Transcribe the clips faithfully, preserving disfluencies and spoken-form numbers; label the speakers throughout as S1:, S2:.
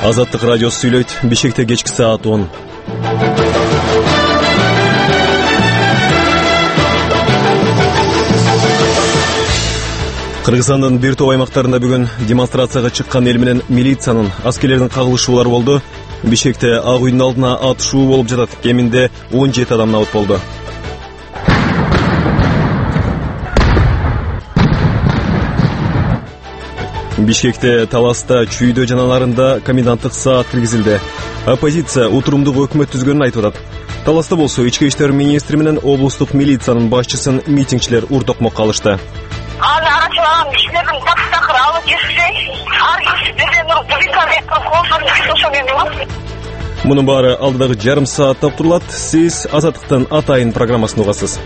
S1: Азаттык радиосу сүйлөйт. Бишкекте кечки саат он. Кыргызстандын бир топ аймактарында бүгүн демонстрацияга чыккан эл менен милициянын, аскерлердин кагылышуулары болду. Бишкекте Ак үйдүн алдына атышуу болуп жатат. Кеминде он жети адам набыт болду. Бишкекте Таласта чүйдө жаналарында коменданттык саат киргизилди. Оппозиция утурумдук өкмөт түзгөнүн айтып атат. Таласта болсо ички иштер министри менен облустук милициянын башчысын митингчилер уртокмокко алышты.
S2: Аны арачылаган кишилердин таксакыр алып жүрсөй, ар кишиден публикалык колдонуп жүрсөй.
S1: Мунун баары алдыдагы жарым саатта уктурулат. Сиз Азаттыктын Атайын программасын угасыз.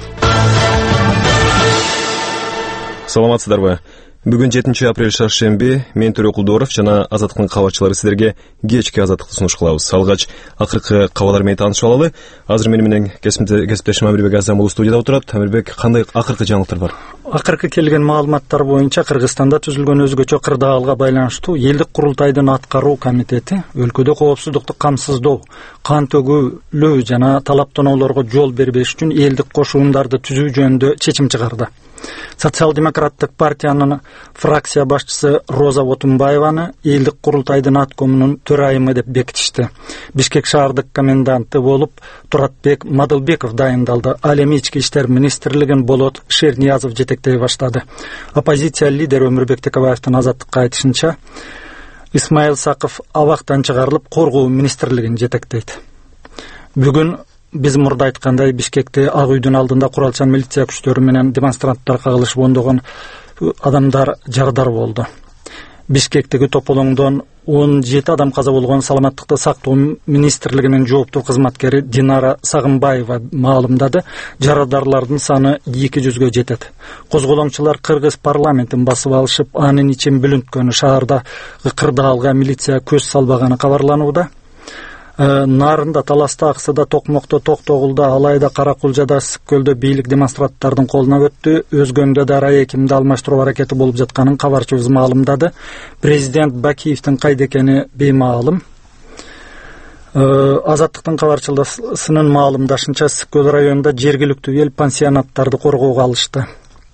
S1: Саламатсыздарбы? Бүгүн жетинчи апрель шаршемби. Мен Төрө Кулдоров жана Азаттыктын кабарчылары силерге кечки Азаттыкты сунуш кылабыз. Алгач акыркы кабарлар менен таанышып алалы. Азыр мени менен кесиптешим Амирбек Азамулов студияда отурат. Амирбек, кандай акыркы жаңылыктар бар?
S3: Акыркы келген маалыматтар боюнча Кыргызстанда түзүлгөн өзгөчө кырдаалга байланыштуу элдик курултайдын аткаруу комитети өлкөдө коопсуздукту камсыздоо, кан төгүүлөө жана талаптоноолорго жол бербеш үчүн элдик кошуундарды түзүү жөнүндө чечим чыгарды. Социал-демократтык партиянын фракция башчысы Роза Отунбаеваны элдик курултайдын аткомунун төрайымы деп бекитишти. Бишкек шаардык коменданты болуп Туратбек Мадылбеков дайындалды. Ал эми ички иштер министрлигин Болот Шерниязов жетектей баштады. Оппозиция лидери Өмүрбек Текебаевдин Азаттыкка айтышынча, Исмаил Саков абактан чыгарылып коргоо министрлигин жетектейт. Бүгүн биз мурда айткандай Бишкекте Ак үйдүн алдында куралчан милиция күчтөрү менен демонстранттар кагылышып ондогон адамдар жарадар болду. Бишкектеги тополоңдон он жети адам каза болгон Саламаттыкты сактоо министрлигинин жооптуу кызматкери Динара Сагынбаева маалымдады. Жарадарлардын саны эки жүзгө жетет. Козголоңчулар Кыргыз парламентин басып алышып, анын ичин бүлүнткөнү, шаарда кырдаалга милиция көз салбаганы кабарланууда. Нарында, Таласта, Аксыда, Токмокто, Токтогулда, Алайда, Каракулжада, Сыккөлдө бийлик демонстранттардын колуна өттү. Өзгөндө да райэкимди алмаштыруу аракети болуп жатканын кабарчыбыз маалымдады. Президент Бакиевдин кайда экени беймаалым. Азаттыктын кабарчылыгынын маалымдашынча Сыккөл районунда жергиликтүү эл пансионаттарды коргоого алышты.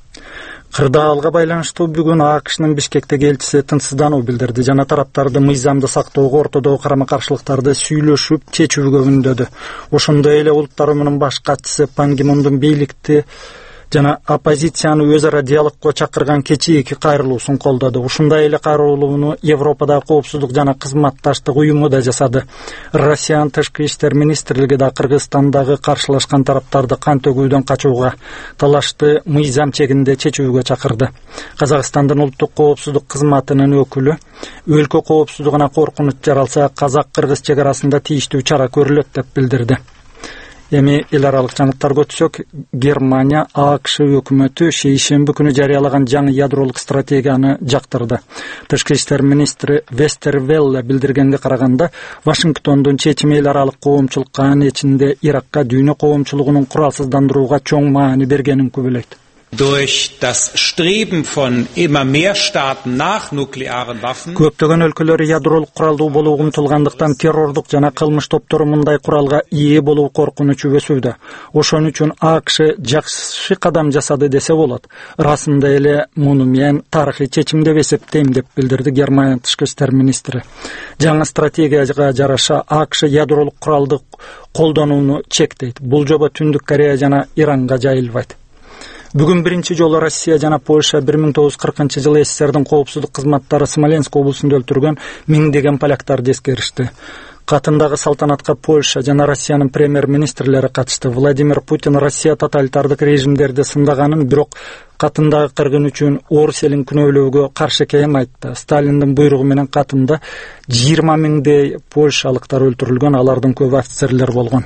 S3: Кырдаалга байланыштуу бүгүн АКШнын Бишкектеги элчиси тынчсыздануу билдирди жана тараптарды мыйзамды сактоого, ортодогу карама-каршылыктарды сүйлөшүп чечүүгө үндөдү. Ошондой эле Улуттар уюмунун баш катчысы Пан Ги Мундун бийликти жана оппозицияны өз ара диалогко чакырган кечээки кайрылуусун колдоду. Ушундай эле кайрылууну Европадагы коопсуздук жана кызматташтык уюму да жасады. Россиянын тышкы иштер министрлиги да Кыргызстандагы каршылашкан тараптарды кан төгүүдөн качууга, талашты мыйзам чегинде чечүүгө чакырды. Казакстандын улуттук коопсуздук кызматынын өкүлү өлкө коопсуздугуна коркунуч жаралса, казак-кыргыз чек арасында тийиштүү чара көрүлөт деп билдирди. Эми эл аралык жаңылыктарга өтсөк, Германия АКШ өкмөтү шейшемби күнү жарыялаган жаңы ядролук стратегияны жактырды. Тышкы иштер министри Вестервелле билдиргенге караганда, Вашингтондун чечими эл аралык коомчулукка, анын ичинде Иракка дүйнө коомчулугунун куралсыздандырууга чоң маани бергенин күбөлөйт.
S4: Durch das Streben von immer mehr Staaten nach nuklearen Waffen
S3: Көптөгөн өлкөлөр ядролук куралдуу болууга умтулгандыктан террордук жана кылмыш топтору мындай куралга ээ болуу коркунучу өсүүдө. Ошон үчүн АКШ жакшы кадам жасады десе болот. Расында эле муну мен тарыхый чечим деп эсептейм деп билдирди Германия тышкы иштер министри. Жаңы стратегияга жараша АКШ ядролук куралды колдонууну чектейт. Бул жоба Түндүк Корея жана Иранга жайылбайт. Бүгүн биринчи жолу Россия жана Польша бир миң тогуз жүз кыркынчы жылы СССРдин коопсуздук кызматтары Смоленск облусунда өлтүргөн миңдеген поляктарды эскеришти. Катындагы салтанатка Польша жана Россиянын премьер-министрлери катышты. Владимир Путин Россия тоталитардык режимдерди сындаганын, бирок катындагы кыргын үчүн орус элин күнөөлөөгө каршы экенин айтты. Сталиндин буйругу менен катында жыйырма миңдей польшалыктар өлтүрүлгөн, алардын көбү офицерлер болгон.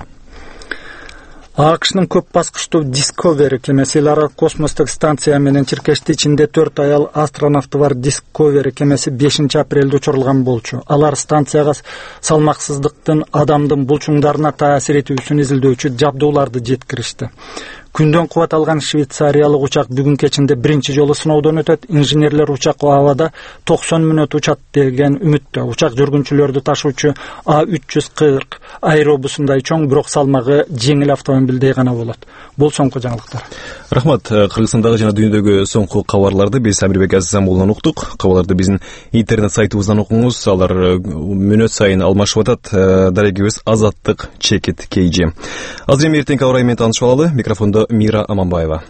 S3: АКШнын көп баскычтуу Discovery кемеси эл аралык космостук станция менен чиркешти. Ичинде төрт аял астронавты бар Discovery кемеси бешинчи апрелде учурулган болчу. Алар станцияга салмаксыздыктын адамдын булчуңдарына таасир этүүсүн изилдөөчү жабдууларды жеткиришти. Күндөн кубат алган швейцариялык учак бүгүн кечинде биринчи жолу сыноодон өтөт. Инженерлер учак абада токсон мүнөт учат деген үмүттө. Учак жүргүнчүлөрдү ташуучу А үч жүз кырк аэробусундай чоң, бирок салмагы жеңил автомобилдей гана болот. Бул соңку жаңылыктар.
S1: Рахмат. Кыргызстандагы жана дүйнөдөгү соңку кабарларды биз Амирбек Азизамуулунан уктук. Кабарларды биздин интернет сайтыбыздан окуңуз. Алар мүнөт сайын алмашып атат. Дарегибиз Азаттык Чекит Кейжи. Азыр эми эртеңки аба ырайы менен таанышып алалы. Микрофондо Мира Аманбаева.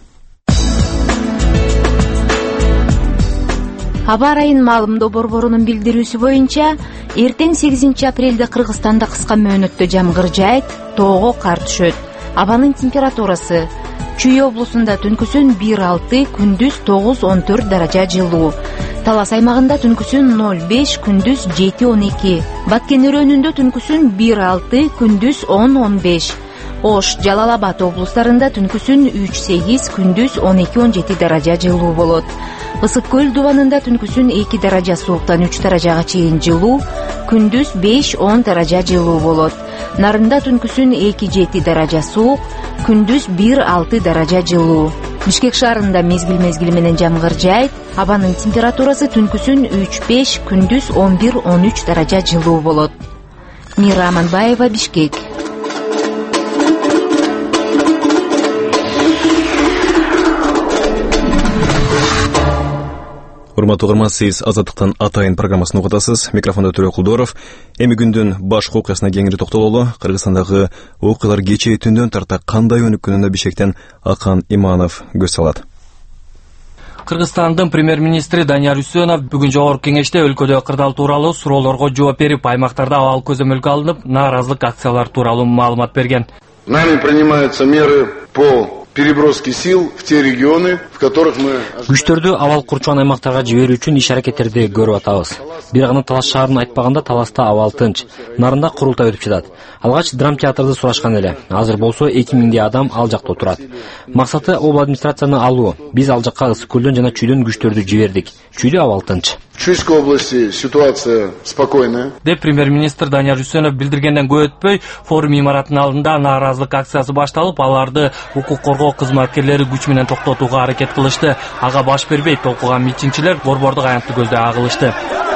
S5: Аба ырайынын маалымдоо борборунун билдирүүсү боюнча, эртең сегизинчи апрелде Кыргызстанда кыска мөөнөттө жамгыр жаайт, тоого кар түшөт. Абанын температурасы Чүй облусунда түнкүсүн бир алты, күндүз тогуз он төрт даража жылуу. Талас аймагында түнкүсүн ноль беш, күндүз жети он эки. Баткен өрөөнүндө түнкүсүн бир алты, күндүз он он беш. Ош, Жалал-Абад облустарында түнкүсүн үч сегиз, күндүз он эки он жети даража жылуу болот. Ысык көл дубанында түнкүсүн эки даража сууктан үч даражага чейин жылуу, күндүз беш он даража жылуу болот. Нарында түнкүсүн эки жети даража суук, күндүз бир алты даража жылуу. Бишкек шаарында мезгил-мезгили менен жамгыр жаайт. Абанын температурасы түнкүсүн үч беш, күндүз он бир он үч даража жылуу болот. Мира Аманбаева, Бишкек.
S1: Урматтуу угарман, сиз Азаттыктан атайын программасын угатасыз. Микрофонда Төрөк Кулдоров. Эми күндүн башкы окуясына кеңири токтололу. Кыргызстандагы окуялар кечээ түндөн тарта кандай өнүккөнүнө Бишкектен Акан Иманов көз салат.
S6: Кыргызстандын премьер-министри Данияр Үсөнов бүгүн жогорку кеңеште өлкөдө кырдаал тууралуу суроолорго жооп берип, аймактарда абал көзөмөлгө алынып, нааразылык акциялар тууралуу маалымат берген.
S7: Нами принимаются меры по переброски сил в те регионы, в которых мы...
S6: Күчтөрдү абал курчуган аймактарга жиберүү үчүн иш-аракеттерди көрүп атабыз. Бир гана Талас шаарын айтпаганда, Таласта абал тынч. Нарында курултай өтүп жатат. Алгач драмтеатрды сурашкан эле. Азыр болсо эки миңдей адам ал жакта отурат. Максаты об администрацияны алуу. Биз ал жакка Ысык көлдөн жана Чүйдөн күчтөрдү жибердик. Чүйдө абал тынч.
S7: В Чуйской области ситуация спокойная.
S6: Деп премьер-министр Данияр Үсөнов билдиргенден көп өтпөй, форум имаратынын алдында нааразылык акциясы башталып, аларды укук коргоо кызматкерлери күч менен токтотууга аракет кылышты. Ага баш бербей толкуган митингчилер борбордук аянтты көздөй агылышты.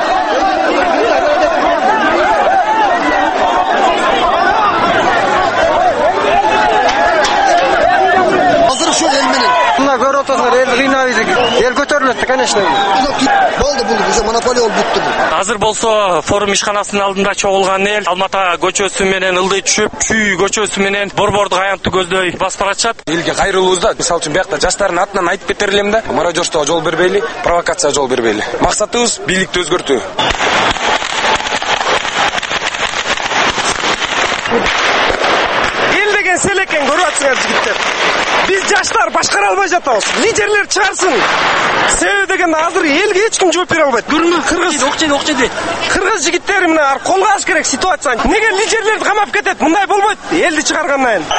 S8: Азыр ушул эл менен мына көрүп атасыңар, эл кыйнайдык, эл көтөрүлөт, конечно. Болду, бул уже монополия болуп бүттү.
S6: Азыр болсо форум ишканасынын алдында чогулган эл Алмата көчөсү менен ылдый түшүп, Чүй көчөсү менен борбордук аянтты көздөй басып баратышат.
S9: Элге кайрылуубузда, мисалы үчүн биякта жаштардын атынан айтып кетер элем да, мародёрствого жол бербейли, провокацияга жол бербейли. Максатыбыз бийликти өзгөртүү.
S8: Эл деген селекен көрүп атсыңар жигиттер. Биз жаштар башкара албай жатабыз. Лидерлер чыгарсын. Себеби деген азыр элге эч ким жооп бере албайт. Кыргыз окчеди окчеди. Кыргыз жигиттери мына колго алыш керек ситуацияны. Неге лидерлерди камап кетет? Мындай болбойт. Элди чыгаргандан кийин.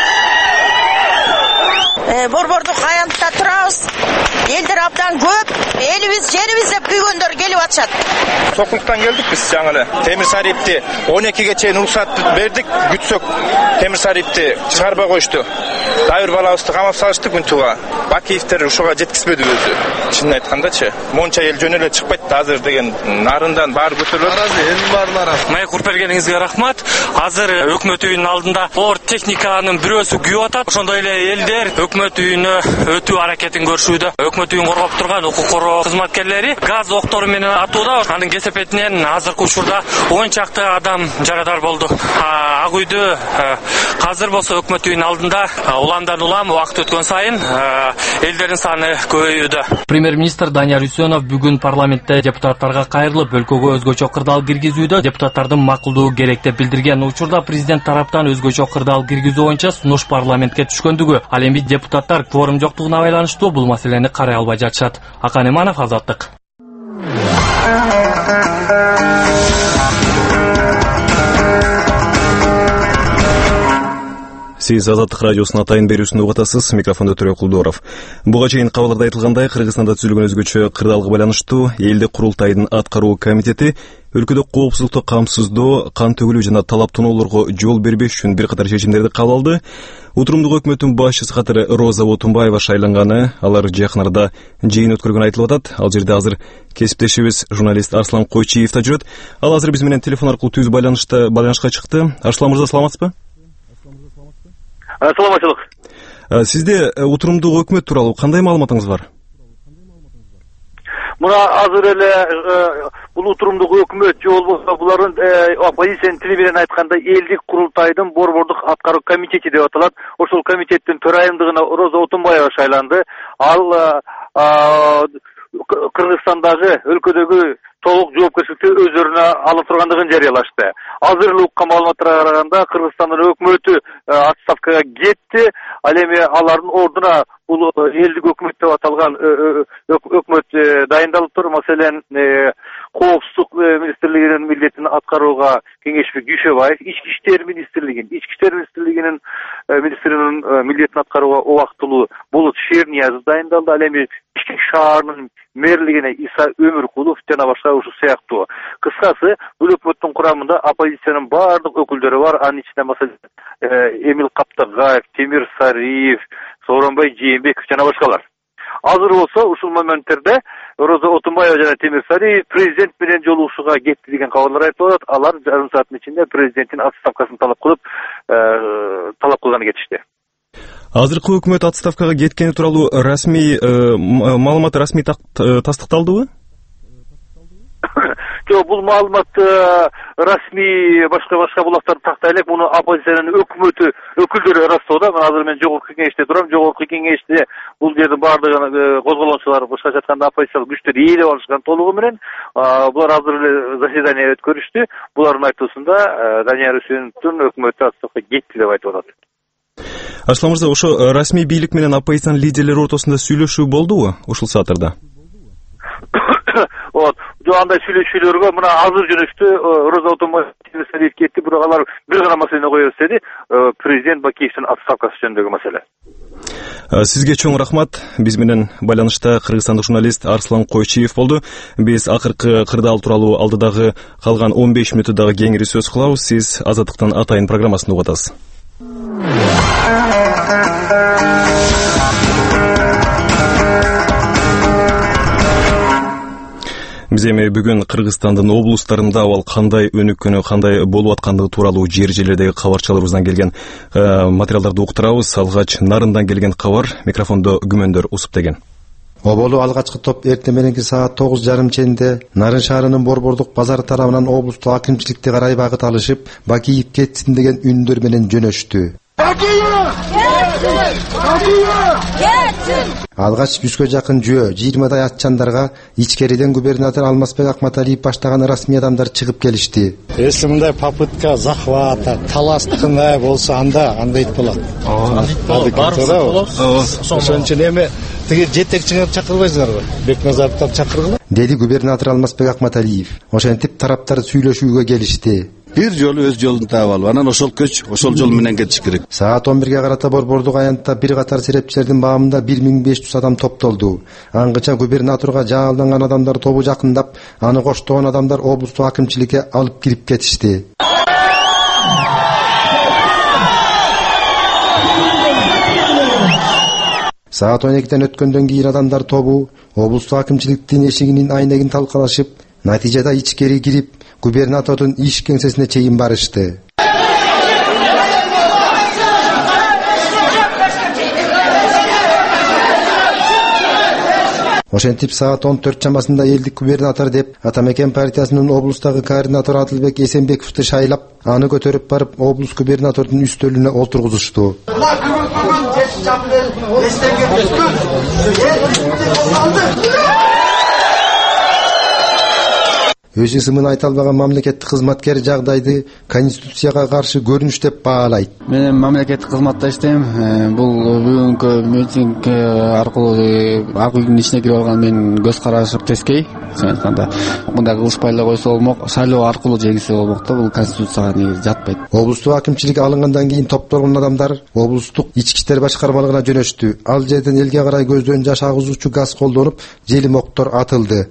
S10: Э, борбордук аянтта турабыз. Элдер абдан көп. Элибиз, жерибиз деп күйгөндөр келип атышат.
S11: Токтуктан келдик биз жаңы эле. Темир Сарипти он экиге чейин уруксат бердик, күтсөк Темир Сарипти чыгарбай коюшту. Дайыр балабызды камап салышты күнтуга. Бакиевтер ушуга жеткизбеди өзү. Чынын айткандачы, монча эл жөн эле чыкпайт азыр деген нарындан баары көтөрүлөт. Наразы, элдин баары наразы.
S6: Майк уруп бергениңизге рахмат. Азыр өкмөт үйүнүн алдында оор техниканын бирөөсү күйүп атат. Ошондой эле элдер өкмөт үйүнө өтүү аракетин көрүшүүдө. Өкмөт үйүн коргоп турган укук коргоо кызматкерлери газ октору менен атууда. Анын кесепетинен азыркы учурда он чакты адам жарадар болду. Ак үйдө азыр болсо өкмөт үйүнүн алдында уламдан улам убакыт өткөн сайын элдердин саны көбөйүүдө. Премьер-министр Данияр Үсөнов бүгүн парламентте депутаттарга кайрылып, өлкөгө өзгөчө кырдаал киргизүүдө депутаттардын макулдугу керек деп билдирген. Учурда президент тараптан өзгөчө кырдаал киргизүү боюнча сунуш парламентке түшкөндүгү. Ал эми депутаттар кворум жоктугуна байланыштуу бул маселени карай албай жатышат. Акан Иманов, Азаттык.
S1: Сиз Азаттык радиосунун атайын берүүсүн угуп атасыз. Микрофондо Төрө Кулдоров. Буга чейин кабарларда айтылгандай, Кыргызстанда түзүлгөн өзгөчө кырдаалга байланыштуу элдик курултайдын аткаруу комитети өлкөдө коопсуздукту камсыздоо, кан төгүлүү жана талап тоноолорго жол бербеш үчүн бир катар чечимдерди кабыл алды. Утурумдук өкмөттүн башчысы катары Роза Отунбаева шайланганы, алар жакын арада жыйын өткөргөнү айтылып атат. Ал жерде азыр кесиптешибиз журналист Арслан Койчиев да жүрөт. Ал азыр биз менен телефон аркылуу түз байланышта байланышка чыкты. Арслан мырза, саламатсызбы?
S12: Саламатчылык.
S1: Сизде утурумдук өкмөт тууралуу кандай маалыматыңыз бар?
S12: Мына азыр эле бул утурумдук өкмөт же болбосо булардын оппозициянын тили менен айтканда элдик курултайдын борбордук аткаруу комитети деп аталат. Ошол комитеттин төрайымдыгына Роза Отунбаева шайланды. Ал Кыргызстандагы өлкөдөгү толук жоопкерчиликти өздөрүнө ала тургандыгын жарыялашты. Азыр эле уккан маалыматтарга караганда Кыргызстандын өкмөтү отставкага кетти. Ал эми алардын ордуна бул элдик өкмөт деп аталган өкмөт дайындалыптыр. Маселен, коопсуздук министрлигинин милдетин аткарууга Кеңешбек Дүйшөбаев, ички иштер министрлигин, ички иштер министрлигинин министринин милдетин аткарууга убактылуу Болот Шерниязов дайындалды. Ал эми Бишкек шаарынын мэрлигине Иса Өмүркулов жана башка ушул сыяктуу. Кыскасы, бул өкмөттүн курамында оппозициянын баардык өкүлдөрү бар. Анын ичинде маселен Эмил Каптагаев, Темир Сариев, Сооронбай Жээнбеков жана башкалар. Азыр болсо ушул моменттерде Роза Отунбаева жана Темир Сариев президент менен жолугушууга кетти деген кабарлар айтылып атат. Алар жарым сааттын ичинде президенттин отставкасын талап кылып, талап кылганы кетишти.
S1: Азыркы өкмөт отставкага кеткени тууралуу расмий маалымат расмий тастыкталдыбы?
S12: Жок, бул маалымат расмий башка башка булактарды тактай элек. Муну оппозициянын өкмөтү өкүлдөрү ырастоодо. Мен азыр мен жогорку кеңеште турам. Жогорку кеңеште бул жердин баардыгын козголоочулар, башкача айтканда оппозициялык күчтөр ээлеп алышкан толугу менен. Булар азыр эле заседание өткөрүштү. Булардын айтуусунда Данияр Үсеновдун өкмөтү отставкага кетти деп айтып атат.
S1: Арслан мырза, ошо расмий бийлик менен оппозициянын лидерлери ортосунда сүйлөшүү болдубу ушул сааттарда?
S12: Вот, жо андай сүйлөшүүлөргө мына азыр жөнөштү. Роза Отунбаева Сариев кетти, бирок алар бир гана маселени коёбуз деди. Президент Бакиевдин отставкасы жөнүндөгү маселе.
S1: Сизге чоң рахмат. Биз менен байланышта кыргызстандык журналист Арслан Койчиев болду. Биз акыркы кырдаал тууралуу алдыдагы калган он беш мүнөттү дагы кеңири сөз кылабыз. Сиз Азаттыктын атайын программасын угуп атасыз. Биз эми бүгүн Кыргызстандын облустарында абал кандай өнүккөнү, кандай болуп аткандыгы тууралуу жер жерлердеги кабарчыларыбыздан келген материалдарды уктурабыз. Алгач Нарындан келген кабар, микрофондо Күмөндөр Усуптеген.
S13: Оболу алгачкы топ эртең мененки саат тогуз жарым ченинде Нарын шаарынын борбордук базары тарабынан облустук акимчиликке карай багыт алышып, Бакиев кетсин деген үндөр менен жөнөштү. Алгач жүзгө жакын жөө, жыйырмадай атчандарга ичкериден губернатор Алмазбек Акматалиев баштаган расмий адамдар чыгып келишти.
S14: Если мындай попытка захвата, таластыкындай болсо анда андай болот. Ошон үчүн эми тиги жетекчиңер чакырбайсыңарбы? Бекназаровду чакыргыла?
S13: Деди губернатор Алмазбек Акматалиев. Ошентип тараптар сүйлөшүүгө келишти.
S15: Бир жолу өз жолун таап алып, анан ошол көч, ошол жол менен кетиш керек.
S13: Саат он бирге карата борбордук аянтта бир катар серепчилердин баамында бир миң беш жүз адам топтолду. Аңгыча губернаторго жаалданган адамдар тобу жакындап, аны коштогон адамдар облустук акимчиликке алып кирип кетишти. Саат он экиден өткөндөн кийин адамдар тобу облустук акимчиликтин эшигинин айнегин талкалашып, натыйжада ичкери кирип, губернатордун иш кеңсесине чейин барышты. Ошентип саат он төрт чамасында элдик губернатор деп Атамекен партиясынын облустагы координатору Адылбек Эсенбековду шайлап, аны көтөрүп барып облус губернатордун үстөлүнө олтургузушту. өз ысымын айта албаган мамлекеттик кызматкер жагдайды конституцияга каршы көрүнүш деп баалайт.
S16: Мен эми мамлекеттик кызматта иштейм. Бул бүгүнкү митинг аркылуу ак үйдүн ичине кирип алган менин көз карашым тескей. Айтканда мындай кылышпай эле койсо болмок, шайлоо аркылуу жеңилсе болмок да, бул конституцияга негизи жатпайт.
S13: Облустук акимчилик алынгандан кийин топтолгон адамдар облустук ички иштер башкармалыгына жөнөштү. Ал жерден элге карай көздөн жаш агызуучу газ колдонуп, желим октор атылды.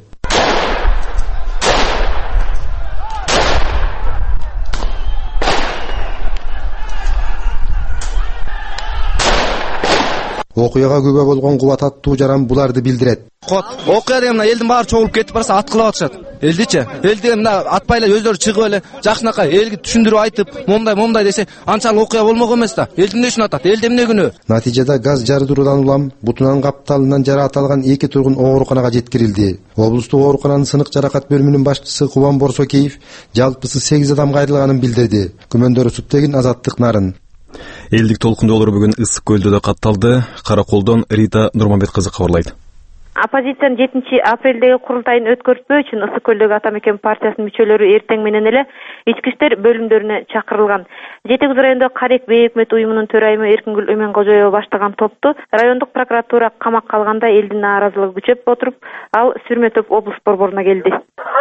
S13: Окуяга күбө болгон Кубат аттуу жаран буларды билдирет.
S17: Окуя деген мына элдин баары чогулуп кетип барса аткылап атышат. Элдичи, элди мына атпай эле өздөрү чыгып эле жакшынакай элге түшүндүрүп айтып, момундай момундай десе, анчалык окуя болмок эмес да. Элди эмне үчүн атат? Элде эмне күнөө?
S13: Натыйжада газ жарыдыруудан улам бутунан капталынан жаракат алган эки тургун ооруканага жеткирилди. Облустук оорукананын сынык жаракат бөлүмүнүн башчысы Кубан Борсокеев жалпысы сегиз адам кайрылганын билдирди. Күмөндөрү Суттегин, Азаттык Нарын.
S1: Элдик толкундоолор бүгүн Ысык көлдө да катталды. Караколдон Рита Нурманбет кызы кабарлайт.
S18: Оппозициянын жетинчи апрелдеги курултайын өткөртпөө үчүн Ысык көлдөгү Ата Мекен партиясынын мүчөлөрү эртең менен эле ички иштер бөлүмдөрүнө чакырылган. Жети Кыз райондогу Карек бейөкмөт уюмунун төрайымы Эркингүл Өмөнгожоева баштаган топту райондук прокуратура камакка алганда элдин нааразылыгы күчөп отуруп, ал Сүрмөтөп облус борборуна келди.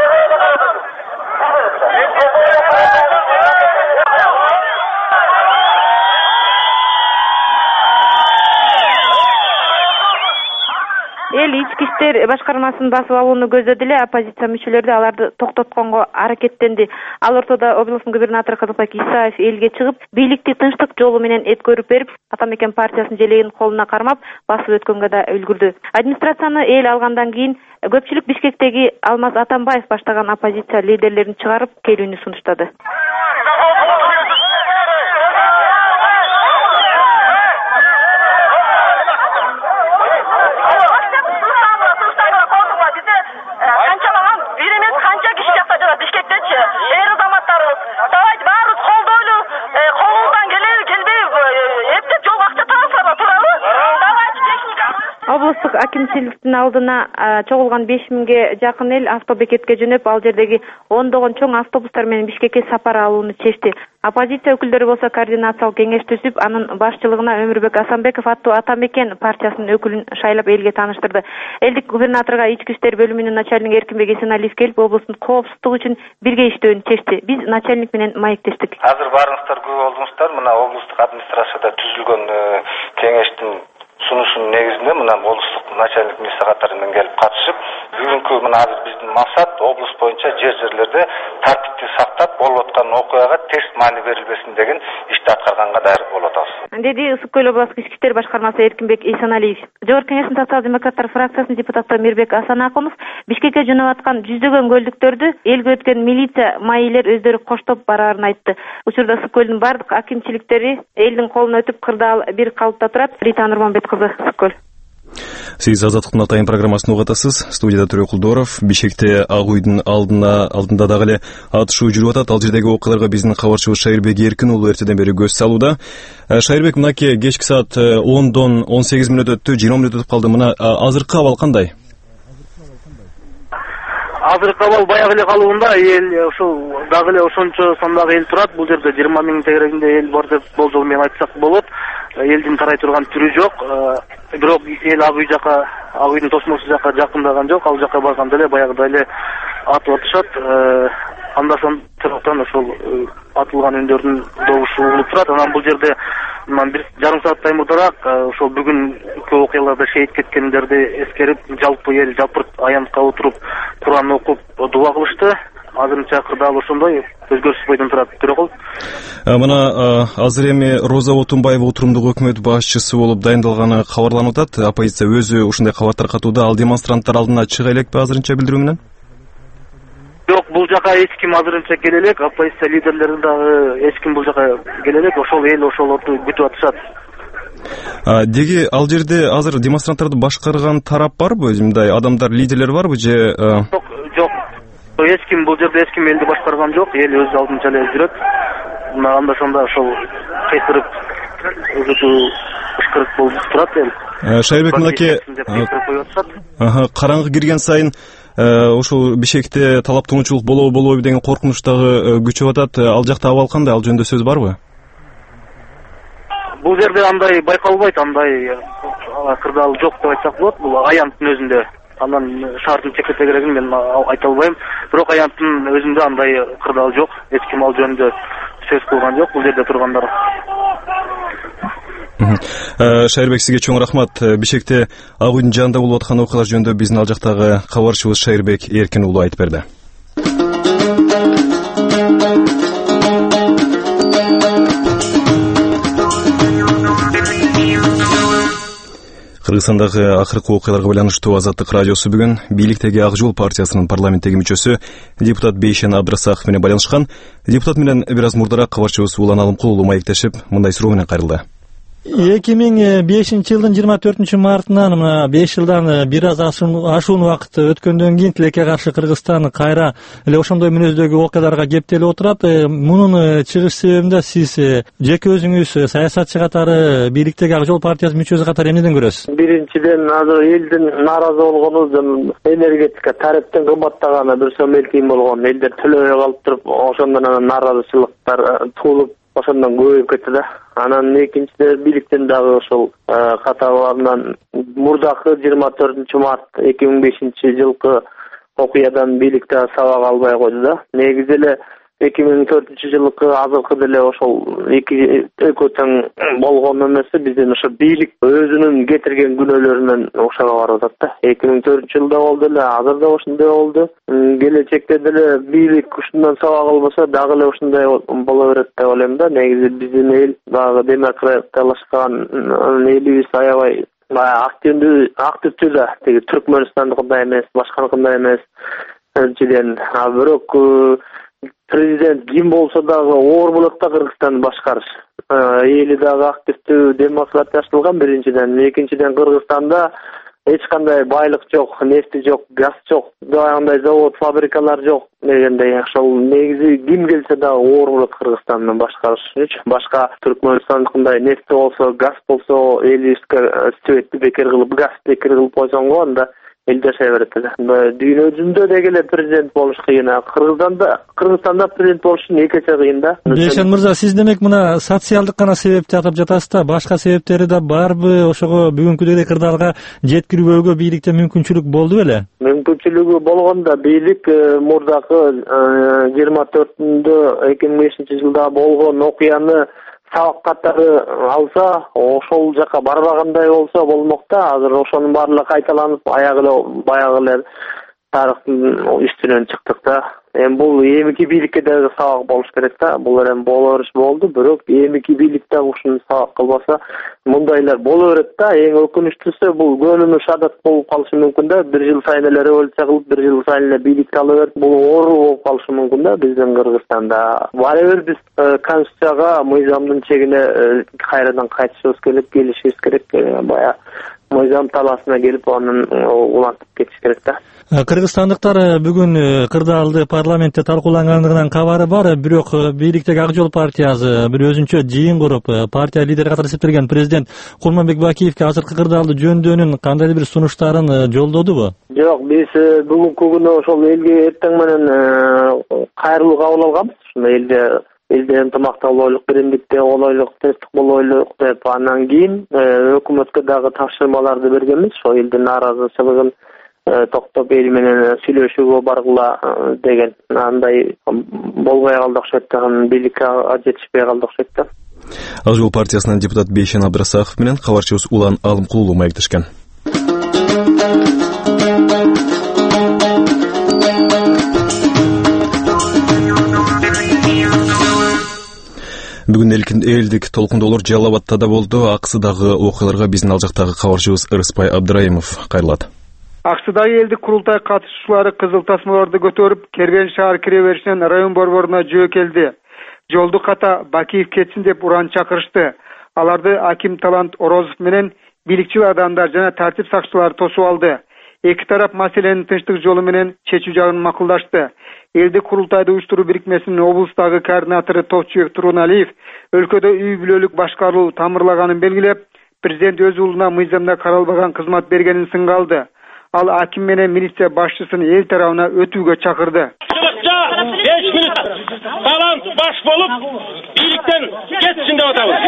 S18: Эл ички иштер башкармасын басып алууну көздөдү эле оппозиция мүчөлөрү аларды токтотконго аракеттенди. Ал ортодо облустун губернатору Кызыкбек Исаев элге чыгып, бийликти тынчтык жолу менен өткөрүп берип, Ата Мекен партиясынын желегин колуна кармап, басып өткөнгө да үлгүрдү. Администрацияны эл алгандан кийин көпчүлүк Бишкектеги Алмаз Атамбаев баштаган оппозиция лидерлерин чыгарып, келүүнү сунуштады. Облустук акимчиликтин алдына чогулган беш миңге жакын эл автобекетке жөнөп, ал жердеги ондогон чоң автобустар менен Бишкекке сапар алууну чечти. Оппозиция өкүлдөрү болсо координациялык кеңеш түзүп, анын башчылыгына Өмүрбек Асанбеков аттуу Ата Мекен партиясынын өкүлүн шайлап элге тааныштырды. Элдик губернаторго ички иштер бөлүмүнүн начальниги Эркинбек Эсеналиев келип, облустун коопсуздугу үчүн бирге иштөөнү чечти. Биз начальник менен маектештик.
S19: Азыр баарыңыздар күбө болдуңуздар. Мына облустук администрацияда түзүлгөн кеңештин сунушунун негизинде мына облустук начальник милиция катарынан келип катышып, бүгүнкү мына азыр биздин максат облус боюнча жер жерлерде тартипти сактап, болуп аткан окуяга терс маани берилбесин деген ишти аткарганга даярдык болуп атабыз.
S18: Деди Ысык көл областык ички иштер башкармасы Эркинбек Эсеналиев. Жогорку Кеңештин социал-демократтар фракциясынын депутаты Мирбек Асанакунов Бишкекке жөнөп аткан жүздөгөн көлдүктөрдү элге өткөн милиция майилер өздөрү коштоп бараарын айтты. Учурда Ысык көлдүн бардык акимчиликтери элдин колуна өтүп, кырдаал бир калыпта турат. Рита Нурманбет кызы, Ысык көл.
S1: Сиз Азаттыктын атайын программасын угуп атасыз. Студияда Төрө Кулдоров. Бишкекте Ак үйдүн алдына алдында дагы эле атышуу жүрүп атат. Ал жердеги окуяларга биздин кабарчыбыз Шайырбек Эркин уулу эртеден бери көз салууда. Шайырбек, мынакей кечки саат ондон он сегиз мүнөт өттү, жыйырма мүнөт өтүп калды. Мына азыркы абал кандай?
S12: Азыркы абал баягы эле калуунда, эл ушул дагы эле ошончо сандагы эл турат. Бул жерде жыйырма миң тегерегинде эл бар деп болжол менен айтсак болот. Элдин тарай турган түрү жок. Бирок эл Ак үй жака, Ак үйдүн тосмосу жака жакындаган жок. Ал жака барганда эле баягыдай эле атып атышат. Анда-санда тараптан ошол атылган үндөрдүн добушу угулуп турат. Анан бул жерде мына бир жарым сааттай мурдараак ошол бүгүнкү окуяларда шейит кеткендерди эскерип, жалпы эл жапырт аянтка отуруп, Куран окуп, дуа кылышты. Азырынча кырдаал ошондой өзгөрүшсүз бойдон турат. Төрөкул.
S1: Мына азыр эми Роза Отунбаева отурумдук өкмөт башчысы болуп дайындалганы кабарланып атат. Оппозиция өзү ушундай кабар таркатууда. Ал демонстранттар алдына чыга элекпи азырынча билдирүү менен?
S12: Жок, бул жака эч ким азырынча келе элек. Оппозиция лидерлери дагы эч ким бул жака келе элек. Ошол эл ошолорду күтүп атышат.
S1: Деги ал жерде азыр демонстранттарды башкарган тарап барбы? Мындай адамдар, лидерлер барбы же?
S12: Жок, жок. Эч ким бул жерде эч ким элди башкарган жок. Эл өз алдынча эле жүрөт. Мына анда-санда ошол кыйкырып, өзү ышкырык болуп турат эл.
S1: Шайырбек, мынакей караңгы кирген сайын ушул Бишкекте талаптуулчулук болобу болбойбу деген коркунуч дагы күчөп атат. Ал жакта абал кандай? Ал жөнүндө сөз барбы?
S12: Бул жерде андай байкалбайт, андай кырдаал жок деп айтсак болот. Бул аянттын өзүндө. Андан шаардын чекте керегин мен айта албайм. Бирок аянттын өзүндө андай кырдаал жок. Эч ким ал жөнүндө сөз кылган жок бул жерде тургандар.
S1: Шайырбек, сизге чоң рахмат. Бишкекте Ак үйдүн жанында болуп аткан окуялар жөнүндө биздин ал жактагы кабарчыбыз Шайырбек Эркин уулу айтып берди. Кыргызстандагы акыркы окуяларга байланыштуу Азаттык радиосу бүгүн бийликтеги Ак жол партиясынын парламенттеги мүчөсү депутат Бейшен Абдрасаков менен байланышкан. Депутат менен бир аз мурдараак кабарчыбыз Улан Алымкул уулу маектешип, мындай суроо менен кайрылды.
S3: эки миң бешинчи жылдын жыйырма төртүнчү мартынан мына беш жылдан бир аз ашуун убакыт өткөндөн кийин тилекке каршы Кыргызстан кайра эле ошондой мүнөздөгү окуяларга кептелип отурат. Мунун чыгыш себебинде сиз жеке өзүңүз саясатчы катары бийликтеги Ак жол партиясы мүчөсү катары эмнеден көрөсүз?
S20: Биринчиден азыр элдин нааразы болгону энергетика тариптин кымбаттаганы бир сомел тиң болгон. Элдер төлөбөй калып туруп, ошондон анан нааразычылыктар туулуп ошондон көбөйүп кетти да. Анан экинчиден бийликтен дагы ошол каталарынан мурдакы жыйырма төртүнчү март эки миң бешинчи жылкы окуядан бийлик да сабак албай койду да. Негизи эле эки миң төртүнчү жылкы азыркы деле ошол эки экөө тең болгон эмеси биздин ошо бийлик өзүнүн кетирген күнөөлөрүнөн ошого барып атат да. эки миң төртүнчү жылда болду эле, азыр да ошондой болду. Келечекте деле бийлик ушундан сабак албаса дагы эле ушундай боло берет деп ойлойм да. Негизи биздин эл дагы демократиялашкан элибиз аябай активдүү активдүү да. Тиги Түркмөнстандыкындай эмес, башканыкындай эмес. Биринчиден, а бирок президент ким болсо дагы оор болот да Кыргызстанды башкарыш. Эли дагы активдүү демократиялашылган биринчиден. Экинчиден, Кыргызстанда эч кандай байлык жок, нефти жок, газ жок, андай завод, фабрикалар жок дегендей. Ошол негизи ким келсе дагы оор болот Кыргызстанды башкарыш үчүн. Башка Түркмөнстандыкындай нефти болсо, газ болсо, элибизге светти бекер кылып, газды бекер кылып койсоң го анда эл жашай берет да. Дүйнө жүзүндө деги эле президент болуш кыйын. Кыргызстанда Кыргызстанда президент болуш үчүн экинчи кыйын да.
S3: Бейшен мырза, сиз демек мына социалдык гана себепти атап жатасыз да, башка себептери да барбы? Ошого бүгүнкүдей кырдаалга жеткирүүгө бийликте мүмкүнчүлүк болду беле?
S20: Мүмкүнчүлүгү болгон да, бийлик мурдакы жыйырма төртүндө эки миң бешинчи жылда болгон окуяны сабак катары алса, ошол жака барбагандай болсо болмок да. Азыр ошонун баардыгы кайталанып, аягы эле баягы эле тарыхтын үстүнөн чыктык да. Эми бул эмики бийликке дагы сабак болуш керек да. Бул эми боло бериш болду, бирок эмики бийлик дагы ушуну сабак кылбаса, мындайлар боло берет да. Эң өкүнүчтүүсү бул көнүмүш адат болуп калышы мүмкүн да. Бир жыл сайын эле революция кылып, бир жыл сайын эле бийликти ала берип, бул оору болуп калышы мүмкүн да биздин Кыргызстанда. Барыбир биз конституцияга, мыйзамдын чегине кайрадан кайтышыбыз керек, келишибиз керек. Бая мыйзам талаасына келип, анын улантып кетиш керек да.
S3: Кыргызстандыктар бүгүн кырдаалды парламентте талкуулангандыгынан кабары бар, бирок бийликтеги Ак жол партиясы бир өзүнчө жыйын куруп, партия лидери катары эсептелген президент Курманбек Бакиевке азыркы кырдаалды жөндөөнүн кандайдыр бир сунуштарын жолдодубу?
S20: Жок, биз бүгүнкү күнү ошол элге эртең менен кайрылуу кабыл алганбыз. Ушундай элде элде ынтымакта болойлук, биримдикте болойлук, тынчтык болойлук деп, андан кийин өкмөткө дагы тапшырмаларды бергенбиз. Ошол элдин нааразычылыгын токтоп эл менен сүйлөшүүгө баргыла деген. Андай болбой калды окшойт да, бийликке жетишпей калды окшойт да.
S1: Ак жол партиясынын депутат Бейшен Абдрасаков менен кабарчыбыз Улан Алымкул уулу маектешкен. Бүгүн элдик толкундоолор Жалал Абадта да болду. Аксыдагы окуяларга биздин ал жактагы кабарчыбыз Ырыспай Абдыраимов кайрылат.
S21: Аксыдагы элдик курултай катышуучулары кызыл тасмаларды көтөрүп, Керген шаар кире беришинен район борборуна жөө келди. Жолду ката Бакиев кетсин деп уран чакырышты. Аларды аким Талант Орозов менен бийликчил адамдар жана тартип сакчылары тосуп алды. Эки тарап маселенин тынчтык жолу менен чечүү жагын макулдашты. Элдик курултайды уюштуруу бирикмесинин облустагы координатору Топчубек Туруналиев өлкөдө үй бүлөлүк башкаруу тамырлаганын белгилеп, президент өз уулуна мыйзамда каралбаган кызмат бергенин сынга алды. Ал аким менен милиция башчысын эл тарабына өтүүгө чакырды.
S2: besh minut талант баш болуп, бийликтен кетсин деп атабыз.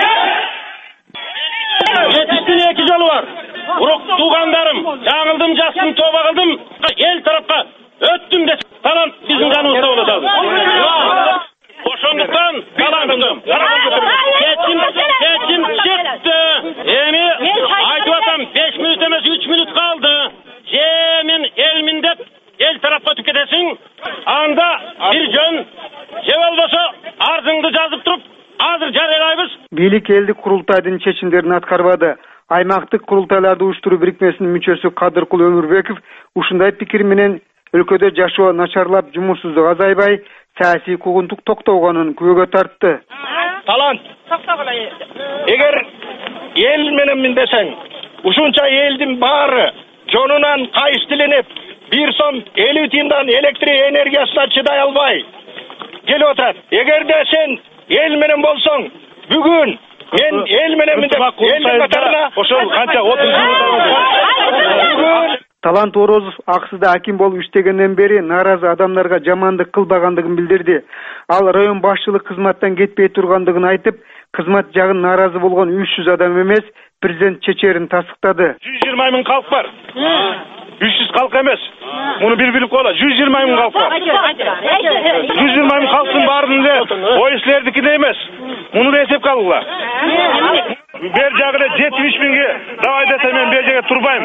S2: Жетиштин эки жолу бар. Урок туугандарым, жаңылдым, жастым, тоба кылдым, эл тарапка өттүм деп талант биздин жаныбызда болуп атабыз. Ошондуктан талантым. Кетсин, кетсин чыкты. Эми айтып атам, besh минут эмес, үч минут калды. Же мен элмин деп эл тарапка өтүп кетесиң, анда бир жөн, же болбосо арзыңды жазып туруп, азыр жарыялайбыз.
S21: Бийлик элдик курултайдын чечимдерин аткарбады. Аймактык курултайларды уюштуруу бирикмесинин мүчөсү Кадыркул Өмүрбеков ушундай пикир менен өлкөдө жашоо начарлап, жумушсуздук азайбай, саясий куугунтук токтогонун күбөгө тартты.
S2: Талант. Эгер эл менен миндесең, ушунча элдин баары жонунан кайыстылынып, bir сом elүү тиымдан электр энергиясына чыдай албай келип атат. Эгерде сен эл менен болсоң, бүгүн мен эл менен деп элдин катарына ошол канча отуз жыл.
S21: Талант Орозов аксыда аким болуп иштегенден бери нааразы адамдарга жамандык кылбагандыгын билдирди. Ал район башчылык кызматтан кетпей тургандыгын айтып, кызмат жагын нааразы болгон үч жүз адам эмес, президент чечерин тастыктады.
S2: жүз жыйырма миң калк бар. үч жүз калк эмес. Муну бир билип коела, жүз жыйырма миң калк бар. жүз жыйырма миң калктын баарынын эле ой силердикине эмес. Муну эсепке алгыла. Бер жагыда жетимиш миңге давай десе мен бер жерге турбайм.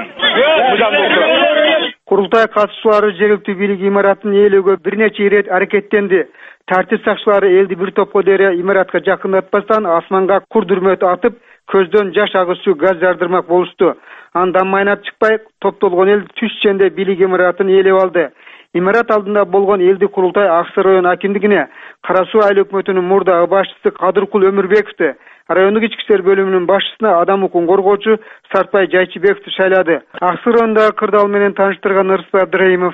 S21: Курултай катышуулары жергиликтүү бийлик имаратын ээлөөгө бир нече ирет аракеттенди. Тартип сакчылары элди бир топко дере имаратка жакындатпастан асманга курдүрмөт атып, көздөн жаш агысуу газ жардырмак болушту. Андан майнап чыкпай, топтолгон эл түз ченде бийлик имаратын ээлеп алды. Имарат алдында болгон элдик курултай Аксы район акимдигине Кара Суу айыл өкмөтүнүн мурдагы башчысы Кадыркул Өмүрбековду, райондук ички иштер бөлүмүнүн башчысына адам укугун коргоочу Сартбай Жайчыбековду шайлады. Аксы райондагы кырдаал менен тааныштырган Ырысбай Абдыраимов.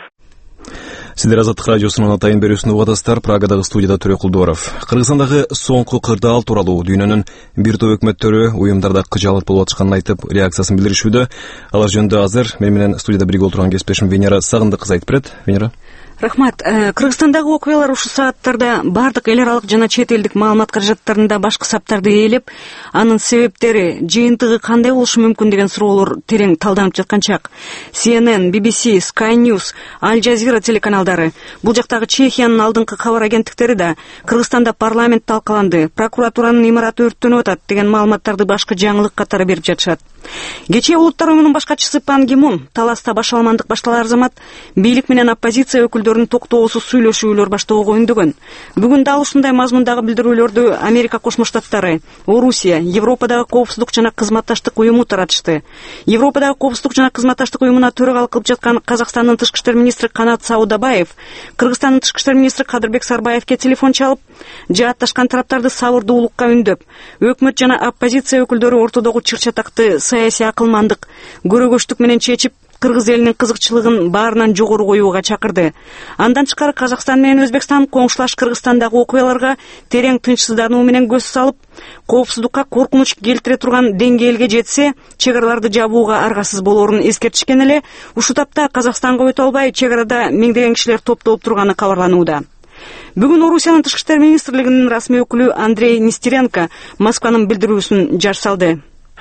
S1: Сиздер Азаттык радиосунун атайын берүүсүн угуп атасыздар. Прагадагы студияда Төрөкулдуоров. Кыргызстандагы соңку кырдаал тууралуу дүйнөнүн бир топ өкмөттөрү уюмдарда кыжаалык болуп атканын айтып, реакциясын билдиришүүдө. Алар жөнүндө азыр мен менен студияда бирге отурган кесиптешим Венера Сагындык кыз айтып берет. Венера.
S22: Рахмат. Кыргызстандагы окуялар ушул сааттарда бардык эл аралык жана чет элдик маалымат каражаттарында башкы саптарды ээлеп, анын себептери, жыйынтыгы кандай болушу мүмкүн деген суроолор терең талданып жаткан чак. си эн эн, би би си, Sky News, Al Jazeera телеканалдары, бул жактагы Чехиянын алдыңкы кабар агенттиктери да Кыргызстанда парламент талкаланды, прокуратуранын имараты өрттөнүп атат деген маалыматтарды башкы жаңылык катары берип жатышат. Кечээ Улуттар уюмунун башкачысы Пан Ги Мун таласта башаламандык башталар замат бийлик менен оппозиция өкүлдөрүнүн токтоосуз сүйлөшүүлөр баштоого көйүндөгөн. Бүгүн да ушундай мазмундагы билдирүүлөрдү Америка Кошмо Штаттары, Орусия, Европадагы коопсуздук жана кызматташтык уюму таратышты. Европадагы коопсуздук жана кызматташтык уюмуна төрөгалык кылып жаткан Казакстандын тышкы иштер министри Канат Саудабаев Кыргызстандын тышкы иштер министри Кадырбек Сарбаевке телефон чалып, жаатташкан тараптарды сабырдуулукка үндөп, өкмөт жана оппозиция өкүлдөрү ортодогу чыр-чатакты саясий акылмандык, көрөгөчтүк менен чечип, кыргыз элинин кызыкчылыгын баарынан жогору коюуга чакырды. Андан тышкары Казакстан менен Өзбекстан коңшулаш Кыргызстандагы окуяларга терең тынчсыздануу менен көз салып, коопсуздукка коркунуч келтире турган деңгээлге жетсе, чек араларды жабууга аргасыз болоорун эскертишкен эле, ушул тапта Казакстанга өтө албай, чек арада миңдеген кишилер топтолуп турганы кабарланууда. Бүгүн Орусиянын тышкы иштер министрлигинин расмий өкүлү Андрей Нестеренко Москванын билдирүүсүн жар салды.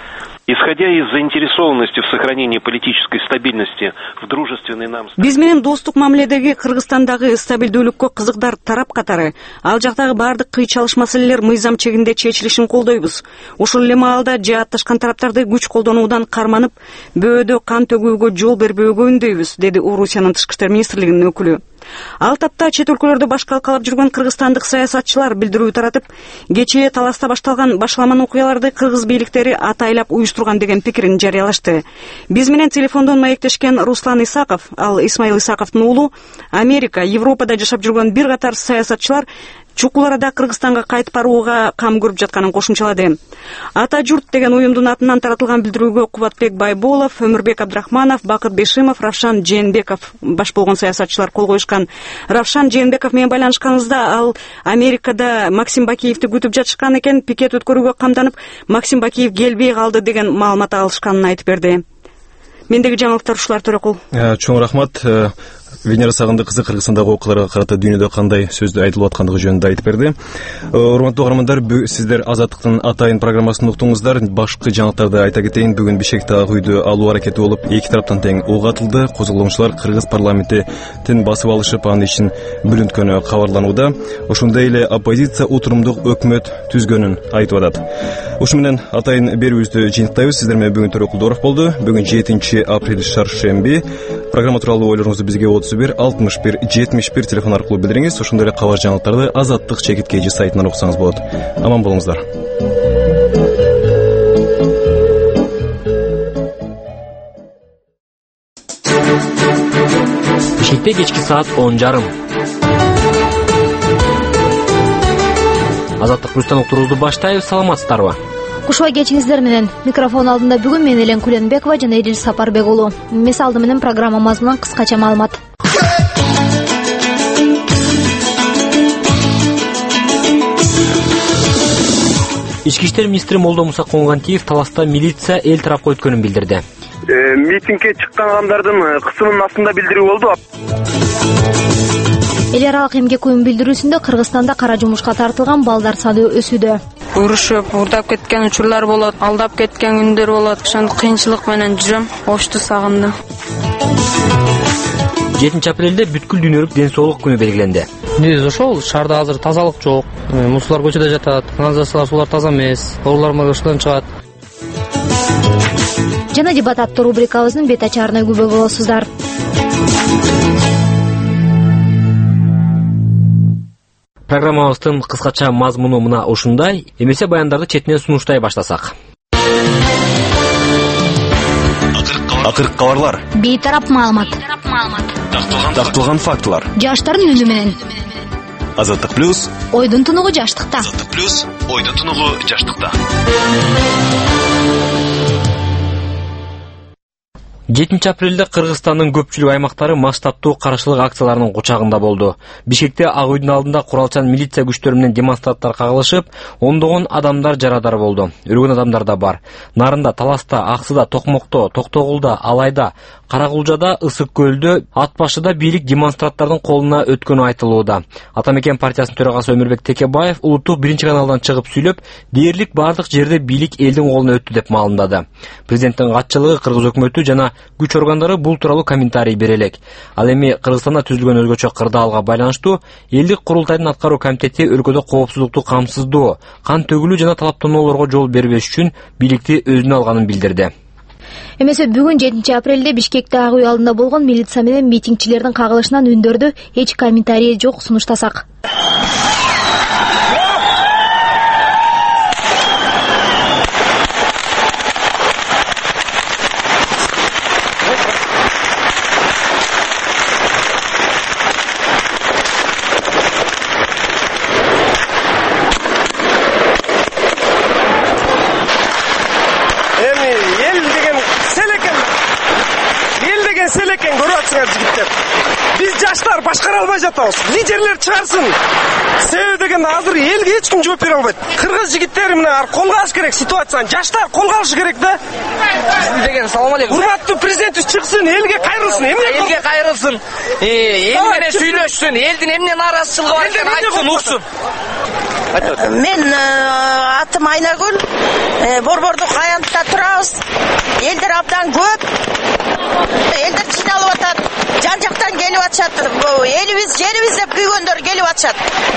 S23: Исходя из заинтересованности в сохранении политической стабильности в дружественной нам стране.
S22: Биз менен достук мамиледеги Кыргызстандагы стабилдүүлүккө кызыктар тарап катары, ал жактагы бардык кыйчалыш маселелер мыйзам чегинде чечилишин колдойбуз. Ошол эле маалда жаатташкан тараптарды күч колдонуудан карманып, бөөдө кан төгүүгө жол бербөөгө үндөйбүз, деди Орусиянын тышкы иштер министрлигинин өкүлү. Ал тапта чет өлкөлөрдө баш калкалап жүргөн кыргызстандык саясатчылар билдирүү таратып, кечээ таласта башталган башаламан окуяларды кыргыз бийликтери атайлап уюштурган деген пикирин жарыялашты. Биз менен телефондон маектешкен Руслан Исаков, ал Исмаил Исаковдун уулу, Америка, Европада жашап жүргөн бир катар саясатчылар чукул арада Кыргызстанга кайтып барууга кам көрүп жатканын кошумчалады. Ата журт деген уюмдун атынан таратылган билдирүүгө Кубатбек Байболов, Өмүрбек Абдрахманов, Бакыт Бешимов, Равшан Жээнбеков баш болгон саясатчылар кол коюшкан. Равшан Жээнбеков менен байланышканыбызда ал Америкада Максим Бакиевди күтүп жатышкан экен, пикет өткөрүүгө камданып, Максим Бакиев келбей калды деген маалымат алышканын айтып берди. Мендеги жаңылыктар ушулар Төрөкул.
S1: Чоң рахмат. Венера Сагындык кызы Кыргызстандагы окуяларга карата дүйнөдө кандай сөздү айтылып аткандыгы жөнүндө айтып берди. Урматтуу угармандар, сиздер Азаттыктын атайын программасын уктуңуздар. Башкы жаңылыктарды айта кетейин. Бүгүн Бишкектеги үйдү алуу аракети болуп, эки тараптан тең ок атылды. Козголгончулар Кыргыз парламентин басып алышып, анын ишин бүлүнткөнү кабарланууда. Ошондой эле оппозиция отурумдук өкмөт түзгөнүн айтып атат. Ушу менен атайын берүүбүздү жыйынтыктайбыз. Сиздер менен бүгүн Төрөкул Дооров болду. Бүгүн жетинчи апрель шаршемби. Программа тууралуу ойлоруңузду бизге отуз бир алтымыш бир жетимиш бир телефон аркылуу билдириңиз. Ошондой эле кабар жаңылыктарды Азаттык чекит кей жи сайтынан окусаңыз болот. Аман болуңуздар.
S4: Бишкекте кечки саат он жарым. Азаттык Рустам уктурубузду баштайбыз. Саламатсыздарбы?
S5: Кушубай кечиңиздер менен. Микрофон алдында бүгүн мен Элен Куленбекова жана Эдил Сапарбек уулу. Эмес алды менен программа мазмунунан кыскача маалымат.
S4: Ички иштер министри Молдо Муса Конгантиев таласта милиция эл тарапка өткөнүн билдирди.
S7: Митингге чыккан адамдардын кысымынын астында билдирүү болду.
S5: Эл аралык эмгек уюм билдирүүсүндө Кыргызстанда кара жумушка тартылган балдар саны өсүүдө.
S24: Урушуп, урдап кеткен учурлар болот, алдап кеткен күндөр болот. Ошондо кыйынчылык менен жүрөм, ошту сагындым.
S4: жетинчи апрелде бүткүл дүйнөлүк ден соолук күнү белгиленди.
S25: Негизи ошол шаарда азыр тазалык жок. Мусулар көчөдө жатат, канализациялар суулар таза эмес, оорулар ошондон чыгат.
S5: Жана дебат аттуу рубрикабыздын бет ачарына күбө болосуздар.
S4: Программабыздын кыскача мазмуну мына ушундай. Эмесе баяндарды четинен сунуштай баштасак.
S1: Акыркы кабарлар.
S5: Бейтарап маалымат.
S1: Такталган фактылар.
S5: Жаштардын үнү менен.
S1: Азаттык плюс.
S5: Ойдун тунугу жаштыкта.
S1: Азаттык плюс. Ойдун тунугу жаштыкта.
S4: жетинчи апрелде Кыргызстандын көпчүлүк аймактары масштабтуу карашылык акцияларынын кучагында болду. Бишкекте Ак үйдүн алдында куралчан милиция күчтөрү менен демонстранттар кагылышып, ондогон адамдар жарадар болду. Өлгөн адамдар да бар. Нарында, Таласта, Аксыда, Токмокто, Токтогулда, Алайда, Карагулжада, Ысык көлдө, Ат башыда бийлик демонстранттардын колуна өткөнү айтылууда. Атамекен партиясынын төрагасы Өмүрбек Текебаев улуттук биринчи каналдан чыгып сүйлөп, дээрлик бардык жерде бийлик элдин колуна өттү деп маалымдады. Президенттин катчылыгы, Кыргыз өкмөтү жана күч органдары бул тууралуу комментарий бере элек. Ал эми Кыргызстанда түзүлгөн өзгөчө кырдаалга байланыштуу элдик курултайдын аткаруу комитети өлкөдө коопсуздукту камсыздоо, кан төгүлүү жана талаптоолорго жол бербеш үчүн бийликти өзүнө алганын билдирди.
S5: Эмесе бүгүн жетинчи апрелде Бишкекте Ак үй алдында болгон милиция менен митингчилердин кагылышынан үндөрдү эч комментарий жок сунуштасак.
S8: Биз жаштар башкара албай жатабыз. Лидерлер чыгарсын. Себеби деген азыр элге эч ким жооп бере албайт. Кыргыз жигиттери мына колго алыш керек ситуацияны. Жаштар колго алыш керек да.
S26: Деген салам алейкум.
S8: Урматтуу президентибиз чыксын, элге кайрылсын. Эмне
S26: элге кайрылсын. Эл менен сүйлөшсүн. Элдин эмне нааразычылыгы бар экенин айтсын, уксун.
S10: Мен атым Айнагүл. Борбордук аянтта турабыз. Элдер абдан көп. Элдер жиналып атат. Жан жактан келип атышат. Элибиз, жерибиз деп күйгөндөр келип атышат.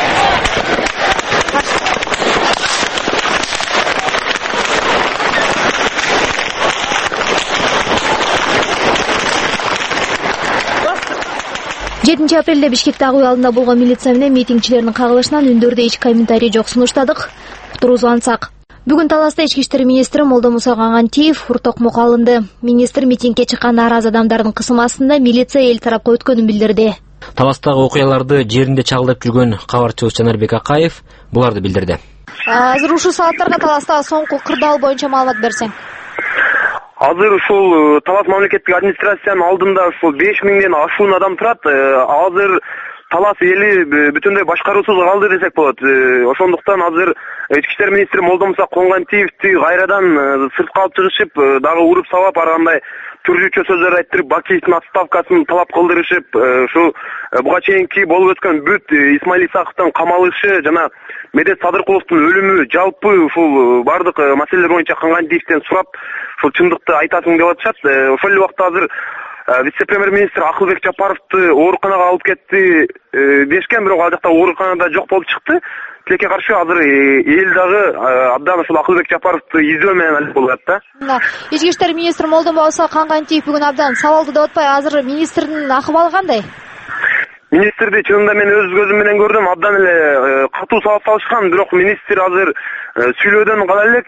S5: жетинчи апрелде Бишкекте Ак үй алдында болгон милиция менен митингчилердин кагылышынан үндөрдө эч комментарий жок сунуштадык. Уктурубузду ансак. Бүгүн Таласта ички иштер министри Молдо Муса Конгантиев Токмок алынды. Министр митингге чыккан нааразы адамдардын кысымы астында милиция эл тарапка өткөнүн билдирди.
S4: Таластагы окуяларды жеринде чагылдап жүргөн кабарчыбыз Жанарбек Акаев буларды билдирди.
S5: Азыр ушул сааттарга Таластагы соңку кырдаал боюнча маалымат берсең.
S7: Азыр ушул Талас мамлекеттик администрациянын алдында ушул беш миңден ашуун адам турат. Азыр талас эли бүтүндөй башкаруусуз калды десек болот. Ошондуктан азыр ички иштер министри Молдомуса Коңгантиевди кайрадан сыртка алып чыгышып, дагы уруп сабап, ар кандай түрдүүчө сөздөр айтып, Бакиевдин отставкасын талап кылдырышып, ушу буга чейинки болуп өткөн бүт Исмаил Исаковдун камалышы жана Медет Садыркуловдун өлүмү, жалпы ушул бардык маселелер боюнча Коңгантиевден сурап, ушул чындыкты айтасың деп атышат. Ошол эле убакта азыр вице-премьер-министр Акылбек Жапаровду ооруканага алып кетти дешкен, бирок ал жакта ооруканада жок болуп чыкты. Тилекке каршы азыр эл дагы абдан ушул Акылбек Жапаровду издөө менен алып болот да.
S5: Ички иштер министри Молдомуса Коңгантиев бүгүн абдан сабалды деп атпай, азыр министрдин акыбалы кандай?
S7: Министрди чынында мен өз көзүм менен көрдүм, абдан эле катуу сабап салышкан, бирок министр азыр сүйлөөдөн кала элек,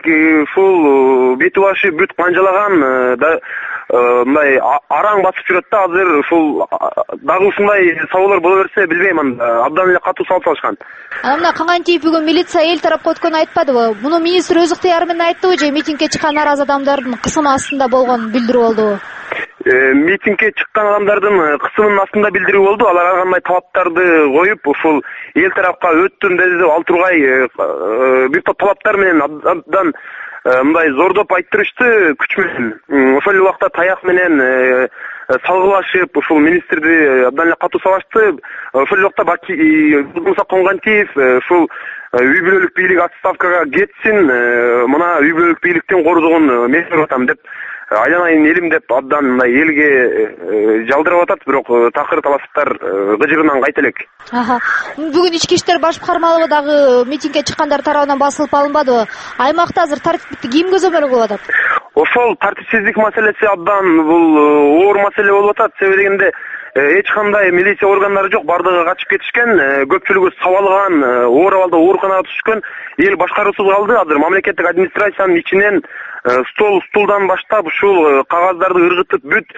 S7: ушул бети башы бүт канжалаган да мындай араң басып жүрөт да, азыр ушул дагы ушундай сабоолор боло берсе билбейм, анда абдан эле катуу сабап салышкан.
S5: Анан Коңгантиев бүгүн милиция эл тарапка өткөнүн айтпадыбы? Муну министр өз ыктыяры менен айттыбы же митингге чыккан наразы адамдардын кысымы астында болгон билдирүү болдубу?
S7: Митингге чыккан адамдардын кысымынын астында билдирүү болду. Алар ар кандай талаптарды коюп, ушул эл тарапка өттүм деди, ал тургай бир топ талаптар менен абдан мындай зордоп айттырышты күч менен. Ошол эле убакта таяк менен салгылашып, ушул министрди абдан эле катуу сабашты. Ошол эле убакта Молдомуса Коңгантиев ушул үй бүлөлүк бийлик отставкага кетсин, мына үй бүлөлүк бийликтин кордугун мен көрүп атам деп, айланайын элим деп абдан мындай элге жалдырып атат, бирок такыр талаштар гыжыгынан кайта элек.
S5: Бүгүн ички иштер баш кармалыгы дагы митингге чыккандар тарабынан басылып алынбадыбы? Аймакта азыр тартиптикти ким көзөмөл кылып атат?
S7: Ошол тартипсиздик маселеси абдан бул оор маселе болуп атат. Себеби дегенде эч кандай милиция органдары жок, бардыгы качып кетишкен, көпчүлүгү сабалган, оор абалда ооруканага түшкөн, эл башкаруусуз калды. Азыр мамлекеттик администрациянын ичинен стол стулдан баштап ушул кагаздарды ыргытып, бүт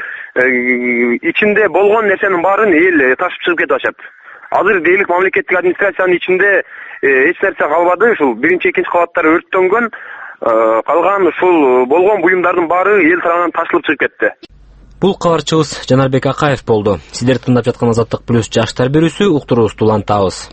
S7: ичинде болгон нерсенин баарын эл ташып чыгып кетип атышат. Азыр дейлик мамлекеттик администрациянын ичинде эч нерсе калбады. Ушул биринчи, экинчи кабаттар өрттөнгөн, калган ушул болгон буюмдардын баары эл тарабынан ташылып чыгып кетти.
S4: Бул кабарчыбыз Жанарбек Акаев болду. Сиздер тыңдап жаткан Азаттык плюс жаштар берүүсү, уктуруубузду улантабыз.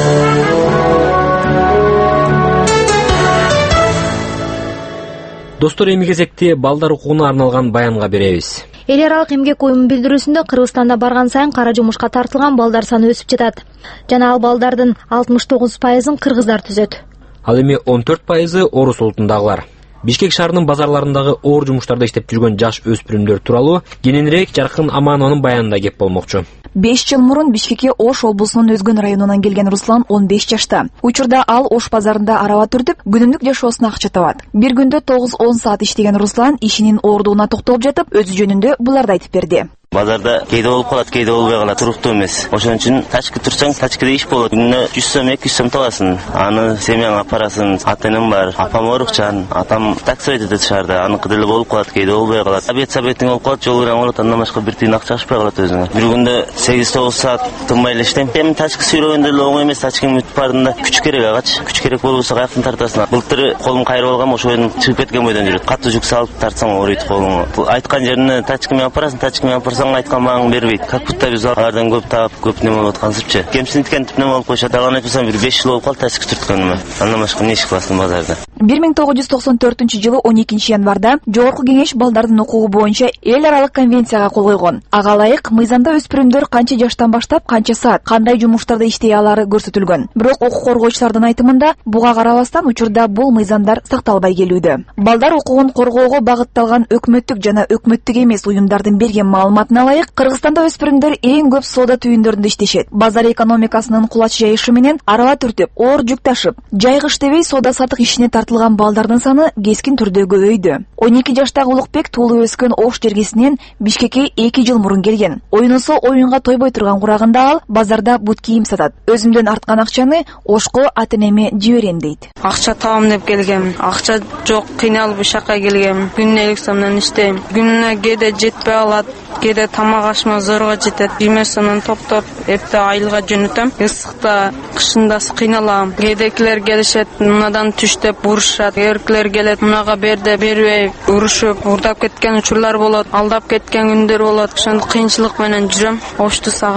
S4: Достор, эми кезекте балдар укугуна арналган баянга беребиз.
S5: Эл аралык эмгек уюму билдирүүсүндө Кыргызстанда барган сайын кара жумушка тартылган балдар саны өсүп жатат. Жана ал балдардын алтымыш тогуз пайызын кыргыздар түзөт.
S4: Ал эми он төрт пайызы орус улутундагылар. Бишкек шаарынын базарларындагы оор жумуштарда иштеп жүргөн жаш өспүрүмдөр тууралуу кененирээк Жаркын Аманованын баянында кеп болмокчу.
S6: беш жыл мурун Бишкекке Ош облусунун Өзгөн районунан келген Руслан он беш жашта. Учурда ал Ош базарында араба түртүп, күнүмдүк жашоосуна акча табат. Бир күндө тогуз он саат иштеген Руслан ишинин оордугуна токтолуп жатып, өзү жөнүндө буларды айтып берди.
S9: Базарда кейде болуп калат, кейде болбой калат, туруктуу эмес. Ошон үчүн тачкы турсаң, тачкыда иш болот. Күнүнө жүз сом, эки жүз сом табасың. Аны семьяңа апарасың. Ата-энем бар, апам орукчан, атам такси өтөт шаарда. Аныкы деле болуп калат, кейде болбой калат. Обед сабетиң болуп калат, жол кыраң болот, андан башка бир тиын акча ашпай калат өзүңө. Бир күндө сегиз тогуз саат тынбай эле иштейм. Эми тачкы сүйрөгөндө деле оңой эмес, тачканын бүтүп бардığında күч керек агач. Күч керек болбосо каяктан тартасың? Былтыр колум кайрып алгам, ошондон чыгып кеткен бойдон жүрөт. Катуу жүк салып тартсаң ооруйт колуң. Айткан жерине тачка менен апарасың, тачка менен апарсаң айткан багың бербейт. Как будто биз алардан көп таап, көп неме болуп аткансыпчы. Кемсиндиктен неме болуп койшот. Алган айтсам бир беш жыл болуп калды тачка түрткөнүмө. Андан башка эмне иш кыласың базарда?
S6: бир миң тогуз жүз токсон төртүнчү жылы он экинчи январда Жогорку Кеңеш балдардын укугу боюнча эл аралык конвенцияга кол койгон. Ага ылайык мыйзамда өспүрүмдөр канча жаштан баштап канча саат, кандай жумуштарда иштей алары көрсөтүлгөн. Бирок укук коргоочулардын айтымында буга карабастан учурда бул мыйзамдар сакталбай келүүдө. Балдар укугун коргоого багытталган өкмөттүк жана өкмөттүк эмес уюмдардын берген маалыматына ылайык, Кыргызстанда өспүрүмдөр эң көп соода түйүндөрүндө иштешет. Базар экономикасынын кулач жайышы менен араба түртүп, оор жүк ташып, жайгы иштебей соода сатык ишине тартылган балдардын саны кескин түрдө көбөйдү. он эки жаштагы Улукбек туулуп өскөн Ош жергесинен Бишкекке эки жыл мурун келген. Ойносо оюнга тойбой турган курагында ал базарда бут кийим сатат. Өзүмдөн арткан акчаны Ошко ата-энеме жиберем дейт.
S24: Акча табам деп келгем. Акча жок, кыйналып ушакка келгем. Күнүнө элүү сомдон иштейм. Күнүнө кээде жетпей калат, кээде тамак ашыма зорго жетет. жыйырма сомдон топтоп, эпте айылга жөнөтөм. Ысыкта, кышында кыйналам. Кээдекилер келишет, мынадан түш деп урушат. Эркелер келет, мунага бер деп бербей урушуп, урдап кеткен учурлар болот, алдап кеткен күндөр болот. Ошондо кыйынчылык менен жүрөм. Ошту сагындым.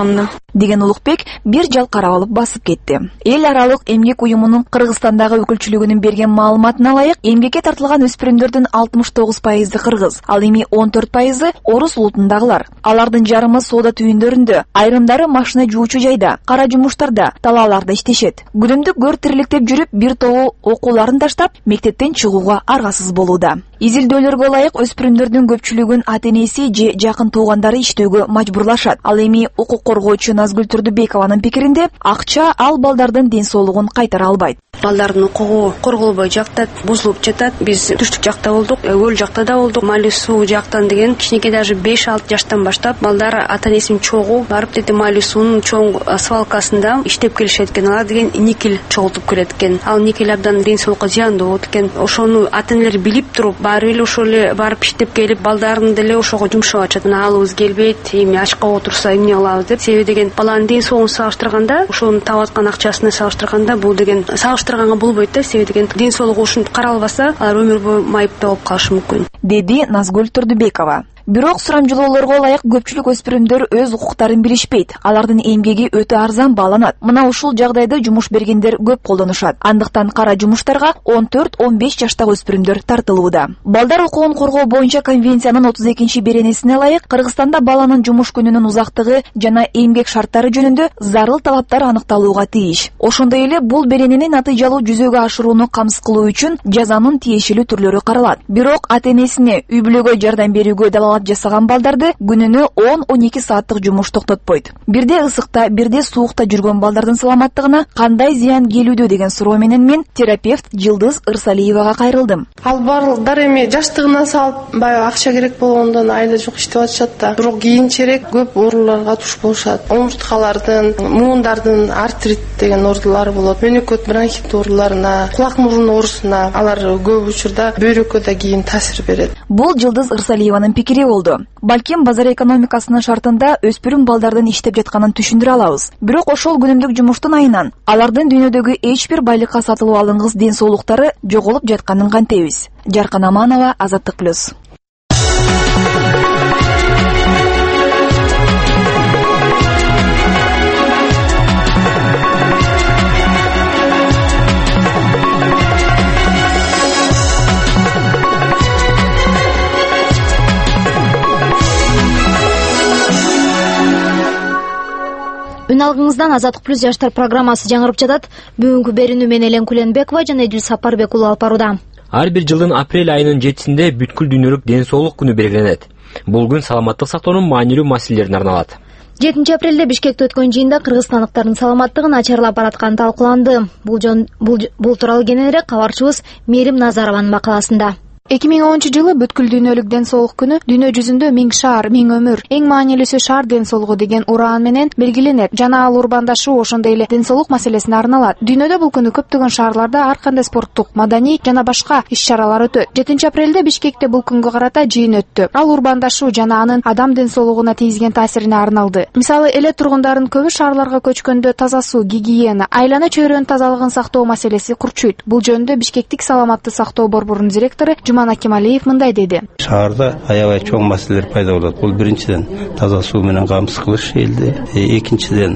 S6: деген Улукбек бир жал карап алып басып кетти. Эл аралык эмгек уюмунун Кыргызстандагы өкүлчүлүгүнүн берген маалыматына ылайык, эмгекке тартылган өспүрүмдөрдүн алтымыш тогуз пайызы кыргыз, ал эми он төрт пайызы орус улутундагылар. Алардын жарымы соода түйүндөрүндө, айрымдары машина жуучу жайда, кара жумуштарда, талааларда иштешет. Күнүмдүк көр тириликтеп жүрүп, бир тобу окууларын таштап, мектептен чыгууга аргасыз болууда. Изилдөөлөргө ылайык, өспүрүмдөрдүн көпчүлүгүн ата-энеси же жакын туугандары иштөөгө мажбурлашат. Ал эми укук коргоочу Назгүл Турдубекованын пикиринде, акча ал балдардын ден соолугун кайтара албайт.
S11: Балдардын укугу корголбой жактат, бузулуп жатат. Биз түштүк жакта болдук, өл жакта да болдук. Мали суу жактан деген кичинекей даже беш алты жаштан баштап балдар ата-энесинин чогуу барып деди мали суунун чоң свалкасында иштеп келишет экен. Алар деген никель чогултуп келет экен. Ал никель абдан ден соолукка зыяндуу болот экен. Ошону ата-энелер билип туруп, баары эле ошол эле барып иштеп келип, балдарын деле ошого жумшап атышат. Мына алыбыз келбейт, эми ачка отурса эмне кылабыз деп. Себеби деген баланын ден соолугун сагыштырганда, ошонун таап аткан акчасына сагыштырганда бул деген сагыштырганга болбойт да. Себеби деген ден соолугу ушинтип каралбаса, алар өмүр бою майыпта болуп калышы мүмкүн,
S6: деди Назгүл Турдубекова. Бирок сурамжылоолорго ылайык көпчүлүк өспүрүмдөр өз укуктарын билишпейт. Алардын эмгеги өтө арзан бааланат. Мына ушул жагдайда жумуш бергендер көп колдонушат. Андыктан кара жумуштарга он төрт он беш жаштагы өспүрүмдөр тартылууда. Балдар укугун коргоо боюнча конвенциянын отуз экинчи беренесине ылайык, Кыргызстанда баланын жумуш күнүнүн узактыгы жана эмгек шарттары жөнүндө зарыл талаптар аныкталууга тийиш. Ошондой эле бул беренени натыйжалуу жүзөгө ашырууну камсыз кылуу үчүн жазанын тиешелүү түрлөрү каралат. Бирок ата-энесине үй бүлөгө жардам берүүгө далалат жасаган балдарды күнүнө он он эки сааттык жумуш токтотпойт. Бирде ысыкта, бирде суукта жүргөн балдардын саламаттыгына кандай зыян келүүдө деген суроо менен мен терапевт Жылдыз Ырсалиевага кайрылдым.
S13: Ал балдар эми жаштыгынан салып, баягы акча керек болгондон айла жок иштеп атышат да. Бирок кийинчерээк көп ооруларга туш болушат. Омурткалардын, муундардын артрит деген оорулары болот. Мөнөкөт бронхит ооруларына, кулак мурун оорусуна алар көп учурда бөйрөккө да кийин таасир берет.
S6: Бул Жылдыз Ырсалиеванын пикири болду. Балким базар экономикасынын шартында өспүрүм балдардын иштеп жатканын түшүндүрө алабыз. Бирок ошол күнүмдүк жумуштун айынан алардын дүйнөдөгү эч бир байлыкка сатылып алынгыс ден соолуктары жоголуп жатканын кантебиз? Жаркан Аманова, Азаттык плюс.
S5: Үн алгыңыздан Азаттык плюс жаштар программасы жаңырып жатат. Бүгүнкү берүүнү мен Элен Куленбекова жана Эдил Сапарбек уулу алып барууда.
S4: Ар бир жылдын апрель айынын жетисинде бүткүл дүйнөлүк ден соолук күнү белгиленет. Бул күн саламаттык сактоонун маанилүү маселелерине арналат.
S5: жетинчи апрелде Бишкекте өткөн жыйында кыргызстандыктардын саламаттыгын начарлап баратканы талкууланды. Бул жон бул, бул тууралуу кененирээк кабарчыбыз Мерим Назарованын макаласында.
S14: эки миң онунчу жылы бүткүл дүйнөлүк ден соолук күнү дүйнө жүзүндө миң шаар, миң өмүр, эң маанилүүсү шаар ден соолугу деген ураан менен белгиленет жана ал урбандашуу ошондой эле ден соолук маселесине арналат. Дүйнөдө бул күнү көптөгөн шаарларда ар кандай спорттук, маданий жана башка иш-чаралар өтөт. жетинчи апрелде Бишкекте бул күнгө карата жыйын өттү. Ал урбандашуу жана анын адам ден соолугуна тийгизген таасирине арналды. Мисалы, эле тургундардын көбү шаарларга көчкөндө таза суу, гигиена, айлана чөйрөнүн тазалыгын сактоо маселеси курчуйт. Бул жөнүндө Бишкектик саламатты сактоо борборунун директору Жуман Акималиев мындай деди.
S15: Шаарда аябай чоң маселелер пайда болот. Бул биринчиден таза суу менен камсыз кылыш элди. Экинчиден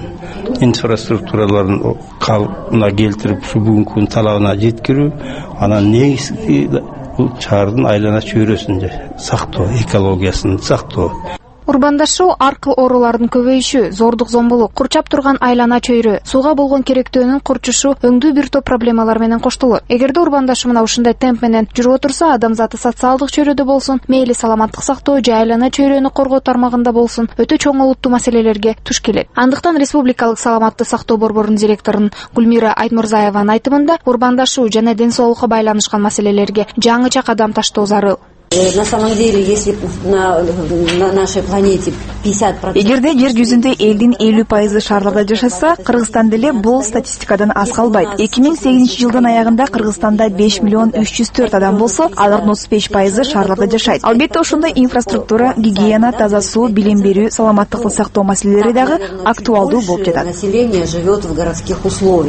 S15: инфраструктураларын калыбына келтирип, ушу бүгүнкү талабына жеткирүү. Анан негизги бул шаардын айлана чөйрөсүн сактоо, экологиясын сактоо.
S14: Урбандашуу аркыл оорулардын көбөйүшү, зордук зомбулук, курчап турган айлана чөйрө, сууга болгон керектөөнүн курчушу өңдүү бир топ проблемалар менен коштолот. Эгерде урбандашуу мына ушундай темп менен жүрүп отурса, адамзаты социалдык чөйрөдө болсун, мейли саламаттык сактоо же айлана чөйрөнү коргоо тармагында болсун, өтө чоң олуттуу маселелерге туш келет. Андыктан Республикалык саламатты сактоо борборунун директорунун Гүлмира Айтмурзаеванын айтымында, урбандашуу жана ден соолукка байланышкан маселелерге жаңыча кадам таштоо зарыл.
S16: На самом деле, если на, на нашей планете пятьдесят процентов...
S6: Эгерде жер жүзүндө элдин элүү пайызы шаарларда жашаса, Кыргызстан деле бул статистикадан аз калбайт. эки миң сегизинчи жылдын аягында Кыргызстанда беш миллион үч жүз төрт адам болсо, алардын отуз беш пайызы шаарларда жашайт. Албетте ошондой инфраструктура, гигиена, таза суу, билим берүү, саламаттыкты сактоо маселелери дагы актуалдуу болуп жатат.
S16: Население живет в городских условиях.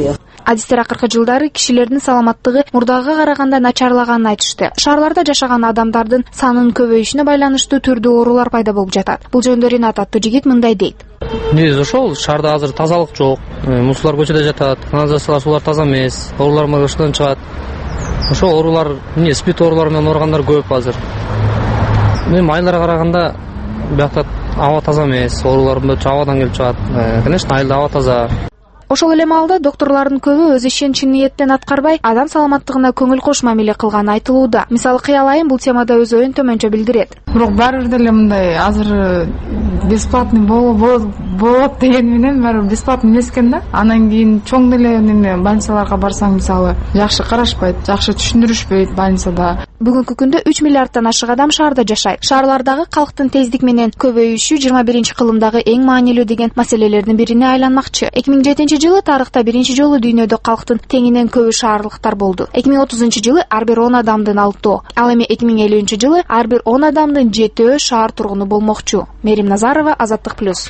S14: Адистер акыркы жылдары кишилердин саламаттыгы мурдагыга караганда начарлаганын айтышты. Шаарларда жашаган адамдардын санынын көбөйүшүнө байланыштуу түрдүү оорулар пайда болуп жатат. Бул жөнүндө Ринат аттуу жигит мындай дейт.
S25: Негизи ошол шаарда азыр тазалык жок. Мусулар көчөдө жатат, канализациялар суулар таза эмес, оорулар ошондон чыгат. Ошол оорулар, эмне, спид оорулары менен ооругандар көп азыр. Эми айларга караганда биякта аба таза эмес, оорулар абадан келип чыгат. Конечно, айылда аба таза.
S14: Ошол эле маалда докторлордун көбү өз ишин чын ниеттен аткарбай, адам саламаттыгына көңүл кош мамиле кылганы айтылууда. Мисалы Кыял Айым бул темада өз оюн төмөнчө билдирет.
S3: Бирок баары бир деле мындай азыр бесплатный болот деген менен баары бесплатный эмес экен да. Анан кийин чоң деле больницаларга барсаң, мисалы, жакшы карашпайт, жакшы түшүндүрүшпөйт больницада.
S14: Бүгүнкү күндө үч миллиардтан ашык адам шаарда жашайт. Шаарлардагы калктын тездик менен көбөйүшү жыйырма биринчи кылымдагы эң маанилүү деген маселелердин бирине айланмакчы. эки миң жетинчи жылы тарыхта биринчи жолу дүйнөдө калктын теңинен көбү шаарлыктар болду. эки миң отузунчу жылы ар бир он адамдын алтоо, ал эми эки миң элүүнчү жылы ар бир он адамдын жетөө шаар тургуну болмокчу. Мерим Назарова, Азаттык плюс.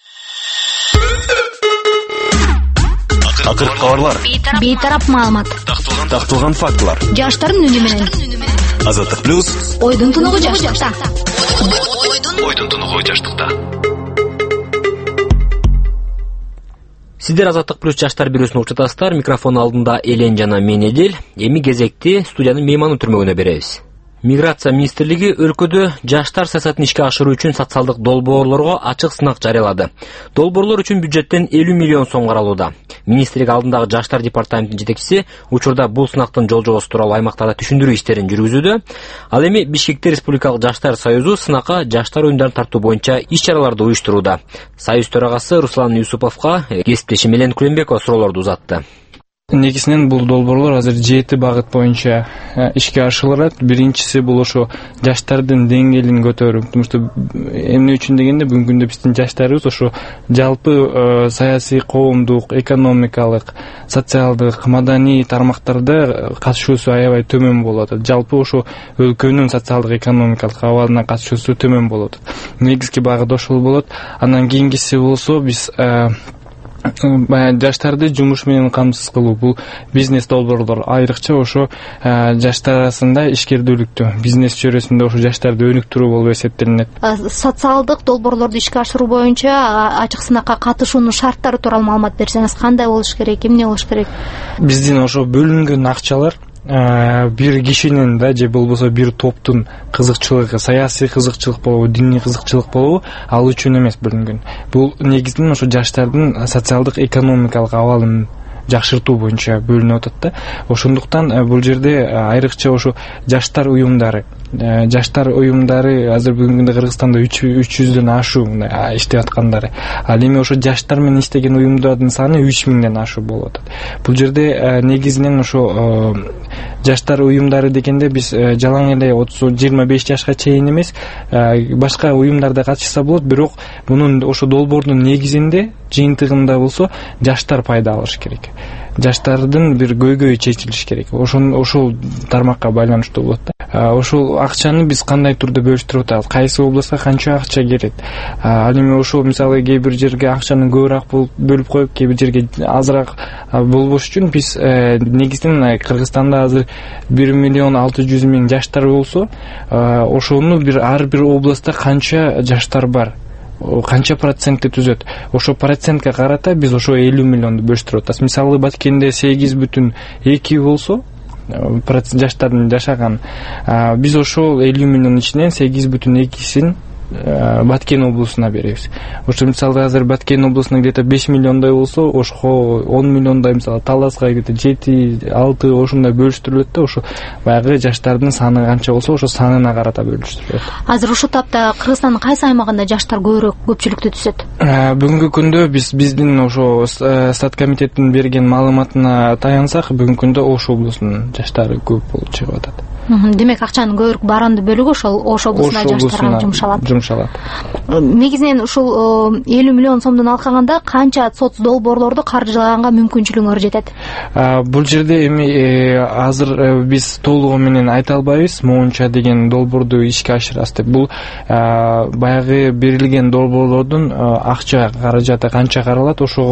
S1: Акыркы кабарлар.
S5: Бейтарап маалымат.
S1: Такталган фактылар.
S5: Жаштардын үнү менен.
S1: Азаттык плюс.
S5: Ойдун тунугу жаштыкта.
S1: Ойдун тунугу жаштыкта.
S4: Сиздер Азаттык плюс жаштар бирөөсүн уктатасыздар. Микрофон алдында Элен жана мен Эдил. Эми кезекти студиянын мейманы түрмөгүнө беребиз. Миграция министрлиги өлкөдө жаштар саясатын ишке ашыруу үчүн социалдык долбоорлорго ачык сынак жарыялады. Долбоорлор үчүн бюджеттен элүү миллион сом каралууда. Министрлик алдындагы жаштар департаментинин жетекчиси учурда бул сынактын жол-жобосу тууралуу аймактарда түшүндүрүү иштерин жүргүзүүдө. Ал эми Бишкекте Республикалык жаштар союзу сынакка жаштар оюндарын тартуу боюнча иш-чараларды уюштурууда. Союз төрагасы Руслан Юсуповго кесиптеши Мелен Күлөнбекова суроолорду узатты.
S12: Негизинен бул долбоорлор азыр жети багыт боюнча ишке ашырылат. Биринчиси бул ошо жаштардын деңгээлин көтөрүү. Потому что эмне үчүн дегенде бүгүнкү күндө биздин жаштарыбыз ошо жалпы саясий, коомдук, экономикалык, социалдык, маданий тармактарда катышуусу аябай төмөн болуп атат. Жалпы ошо өлкөнүн социалдык, экономикалык абалына катышуусу төмөн болуп атат. Негизги багыт ошол болот. Андан кийинкиси болсо биз жаштарды жумуш менен камсыз кылуу. Бул бизнес долбоорлор айрыкча ошо жаштар арасында ишкердүүлүктү, бизнес чөйрөсүндө ошо жаштарды өнүктүрүү болуп эсептелинет.
S5: Социалдык долбоорлорду ишке ашыруу боюнча ачык сынакка катышуунун шарттары тууралуу маалымат берсеңиз, кандай болуш керек, эмне болуш керек?
S12: Биздин ошо бөлүнгөн акчалар бир кишинин да же болбосо бир топтун кызыкчылыгы, саясий кызыкчылык болобу, диний кызыкчылык болобу, ал үчүн эмес бөлүнгөн. Бул негизинен ошо жаштардын социалдык, экономикалык абалын жакшыртуу боюнча бөлүнүп атат да. Ошондуктан бул жерде айрыкча ошо жаштар уюмдары, жаштар уюмдары азыр бүгүнкү күндө Кыргызстанда үч жүздөн ашуу иштеп аткандары. Ал эми ошо жаштар менен иштеген уюмдардын саны үч миңден ашуу болуп атат. Бул жерде негизинен ошо жаштар уюмдары дегенде биз жалаң эле отуз жыйырма беш жашка чейин эмес, башка уюмдарда катышса болот, бирок мунун ошо долбоордун негизинде, жыйынтыгында болсо жаштар пайда алыш керек. Жаштардын бир көйгөйү чечилиш керек. Ошол ошол тармакка байланыштуу болот да. Ошол акчаны биз кандай турда бөлүштүрүп атабыз? Кайсы областка канча акча келет? Ал эми ошол мисалы кээ бир жерге акчаны көбүрөөк бөлүп коюп, кээ бир жерге азыраак болбош үчүн биз негизинен Кыргызстанда азыр бир миллион алты жүз миң жаштар болсо, ошону бир ар бир областта канча жаштар бар, канча процентти түзөт. Ошо процентке карата биз ошо элүү миллионду бөлүштүрүп атабыз. Мисалы Баткенде сегиз бүтүн эки болсо, жаштардын жашаган, биз ошол элүү миллион ичинен сегиз бүтүн экисин Баткен облусуна беребиз. Ошо мисалы азыр Баткен облусуна где-то беш миллиондай болсо, ошо он миллиондай мисалы Таласка где-то жети алты ошондой бөлүштүрүлөт да. Ошо баягы жаштардын саны канча болсо, ошо санына карата бөлүштүрүлөт.
S5: Азыр ушул тапта Кыргызстандын кайсы аймагында жаштар көбүрөөк көпчүлүктү түзөт?
S12: Бүгүнкү күндө биз биздин ошо Стат комитеттин берген маалыматына таянсак, бүгүнкү күндө Ош облусунун жаштары көп болуп чыгып атат.
S5: Демек акчанын көбүрөөк баранды бөлүгү ошол Ош облусуна жаштарга жумшалат.
S12: Жумшалат.
S5: Негизинен ушул элүү миллион сомдон алкаганда канча соц долбоорлорду каржылаганга мүмкүнчүлүгүңөр жетет?
S12: Бул жерде эми азыр биз толугу менен айта албайбыз, моунча деген долбоорду ишке ашырабыз деп. Бул баягы берилген долбоорлордун акча каражаты канча каралат, ошого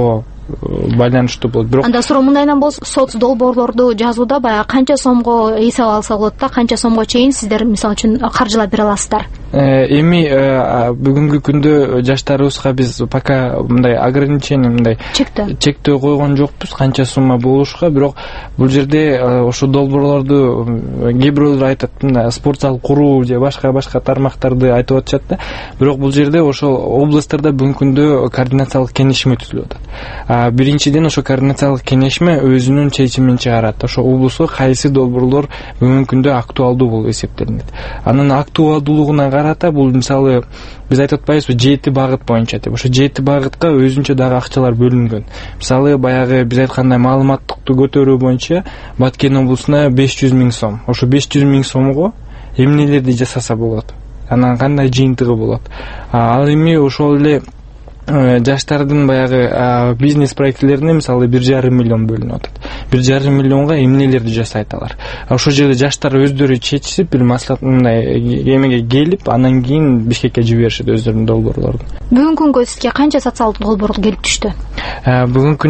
S12: байланыштуу болот. Бирок
S5: анда суроо мындайынан болсо соц долбоорлорду жазууда баягы канча сомго эсеп алса болот да, канча сомго чейин сиздер мисалы үчүн каржылап бере аласыздар?
S12: Эми бүгүнкү күндө жаштарыбызга биз пока мындай ограничение, мындай чектөө койгон жокпуз канча сумма болушка. Бирок бул жерде ошо долбоорлорду кээ бирөөлөр айтат, мына спорт зал куруу же башка башка тармактарды айтып атышат да. Бирок бул жерде ошол областтарда бүгүнкү күндө координациялык кеңешме түзүлүп атат. Биринчиден ошо координациялык кеңешме өзүнүн чечимин чыгарат. Ошо облуска кайсы долбоорлор бүгүнкү күндө актуалдуу болуп эсептелинет. Анын актуалдуулугуна карата бул мисалы биз айтып атпайбызбы, жети багыт боюнча деп. Ошо жети багытка өзүнчө дагы акчалар бөлүнгөн. Мисалы баягы биз айткандай маалыматтыкты көтөрүү боюнча Баткен облусуна беш жүз миң сом. Ошо беш жүз миң сомго эмнелерди жасаса болот? Анан кандай жыйынтыгы болот? Ал эми ошол эле жаштардын баягы бизнес проектлерине мисалы бир жарым миллион бөлүнүп атат. бир жарым миллионго эмнелерди жасайт алар? Ошол жерде жаштар өздөрү чечишип, бир маслихат мындай эмеге келип, анан кийин Бишкекке жиберишет өздөрүнүн долбоорлорун.
S5: Бүгүнкү күнгө сизге канча социалдык долбоор келип түштү?
S12: Бүгүнкү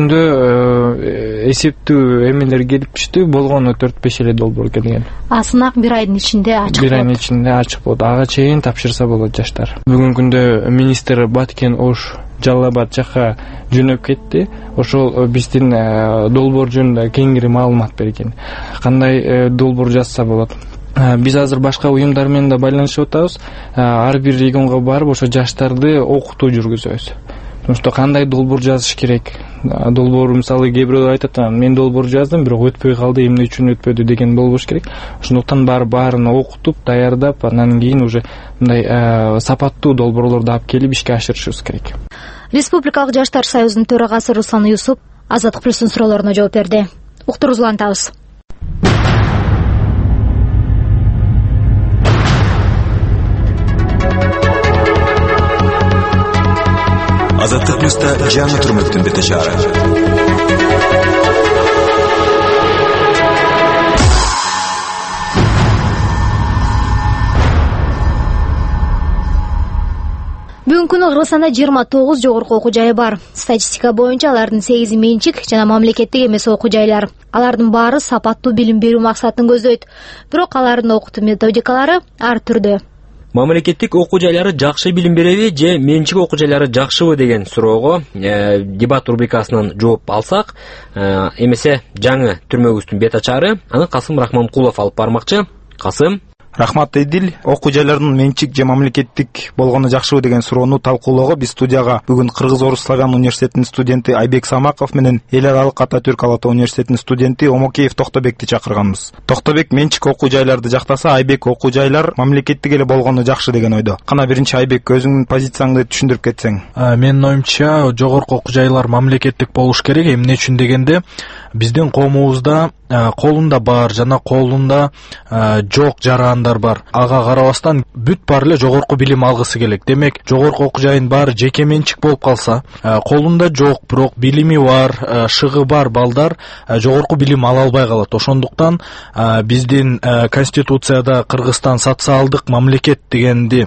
S12: күндө эсептүү эмелер келип түштү, болгону төрт беш эле долбоор келген.
S5: А сынак бир айдын ичинде ачык болот.
S12: Бир айдын ичинде ачык болот. Ага чейин тапшырса болот жаштар. Бүгүнкү күндө министр Баткен Ош Жалал Абад жакка жөнөп кетти. Ошол биздин долбоор жөнүндө кеңири маалымат берген. Кандай долбоор жазса болот? Биз азыр башка уюмдар менен да байланышып атабыз. Ар бир регионго барып ошо жаштарды окутуу жүргүзөбүз. Ошто кандай долбоор жазыш керек? Долбоор мисалы кээ бирөө айтат, мен долбоор жаздым, бирок өтпөй калды, эмне үчүн өтпөдү деген болбош керек. Ошондуктан баары баарын окутуп, даярдап, анан кийин уже мындай сапаттуу долбоорлорду алып келип ишке ашырышыбыз керек.
S5: Республикалык жаштар союзунун төрагасы Руслан Юсуп Азаттык плюстун суроолоруна жооп берди. Уктуруп улантабыз.
S2: Азаттык плюста жаңы турмуктун бете чаары.
S5: Бүгүнкү күнү Кыргызстанда жыйырма тогуз жогорку окуу жайы бар. Статистика боюнча алардын сегизи менчик жана мамлекеттик эмес окуу жайлар. Алардын баары сапаттуу билим берүү максатын көздөйт. Бирок алардын окутуу методикалары ар түрдүү.
S4: Мамлекеттик окуу жайлары жакшы билим береби же менчик окуу жайлары жакшыбы деген суроого э, дебат рубрикасынан жооп алсак, э, эмесе жаңы түрмөгүбүздүн бет ачары, аны Касым Рахманкулов алып бармакчы. Касым.
S17: Рахмат Эдил. Окуу жайлардын менчик же мамлекеттик болгону жакшыбы деген суроону талкуулоого биз студияга бүгүн Кыргыз Орус Славян университетинин студенти Айбек Самаков менен эл аралык Ататүрк Ала Тоо университетинин студенти Омокеев Токтобекти чакырганбыз. Токтобек менчик окуу жайларды жактаса, Айбек окуу жайлар мамлекеттик эле болгону жакшы деген ойдо. Кана биринчи Айбек, өзүңдүн позицияңды түшүндүрүп кетсең.
S18: Менин оюмча, жогорку окуу жайлар мамлекеттик болуш керек. Эмне үчүн дегенде, биздин коомубузда колунда бар жана колунда жок жарандар бар. Ага карабастан бүт баары эле жогорку билим алгысы келет. Демек, жогорку окуу жайын баары жеке менчик болуп калса, колунда жок, бирок билими бар, шыгы бар балдар жогорку билим ала албай калат. Ошондуктан биздин конституцияда Кыргызстан социалдык мамлекет дегенди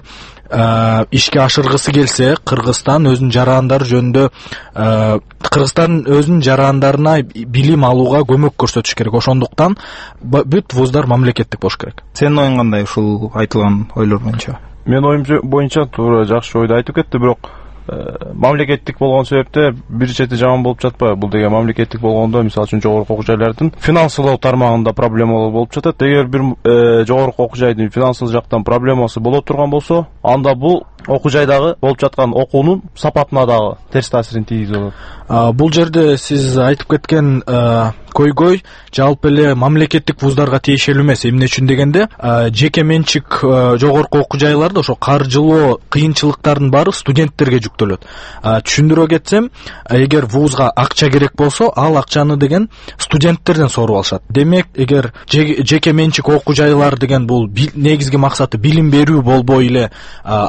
S18: ишке ашыргысы келсе, Кыргызстан өзүнүн жарандары жөнүндө Кыргызстан өзүнүн жарандарына билим алууга көмөк көрсөтүш керек. Ошондуктан бүт вуздар мамлекеттик болуш керек.
S17: Сенин оюң кандай ушул айтылган ойлор боюнча?
S19: Менин оюм боюнча туура жакшы ойду айтып кетти, бирок мамлекеттик болгон себепте бир чети жаман болуп жатпайбы? Бул деген мамлекеттик болгондо, мисалы үчүн жогорку окуу жайлардын финансылоо тармагында проблемалар болуп жатат. Эгер бир жогорку окуу жайдын финансылык жактан проблемасы боло турган болсо, анда бул окуу жайдагы болуп жаткан окуунун сапатына дагы терс таасирин тийгизип алат.
S18: Бул жерде сиз айтып кеткен көйгөй жалпы эле мамлекеттик вуздарга тиешелүү эмес. Эмне үчүн дегенде, жеке менчик жогорку окуу жайларда ошо каржылоо кыйынчылыктардын баары студенттерге жүктөлөт. Түшүндүрө кетсем, эгер вузга акча керек болсо, ал акчаны деген студенттерден соруп алышат. Демек, эгер жеке менчик окуу жайлар деген бул негизги максаты билим берүү болбой эле акча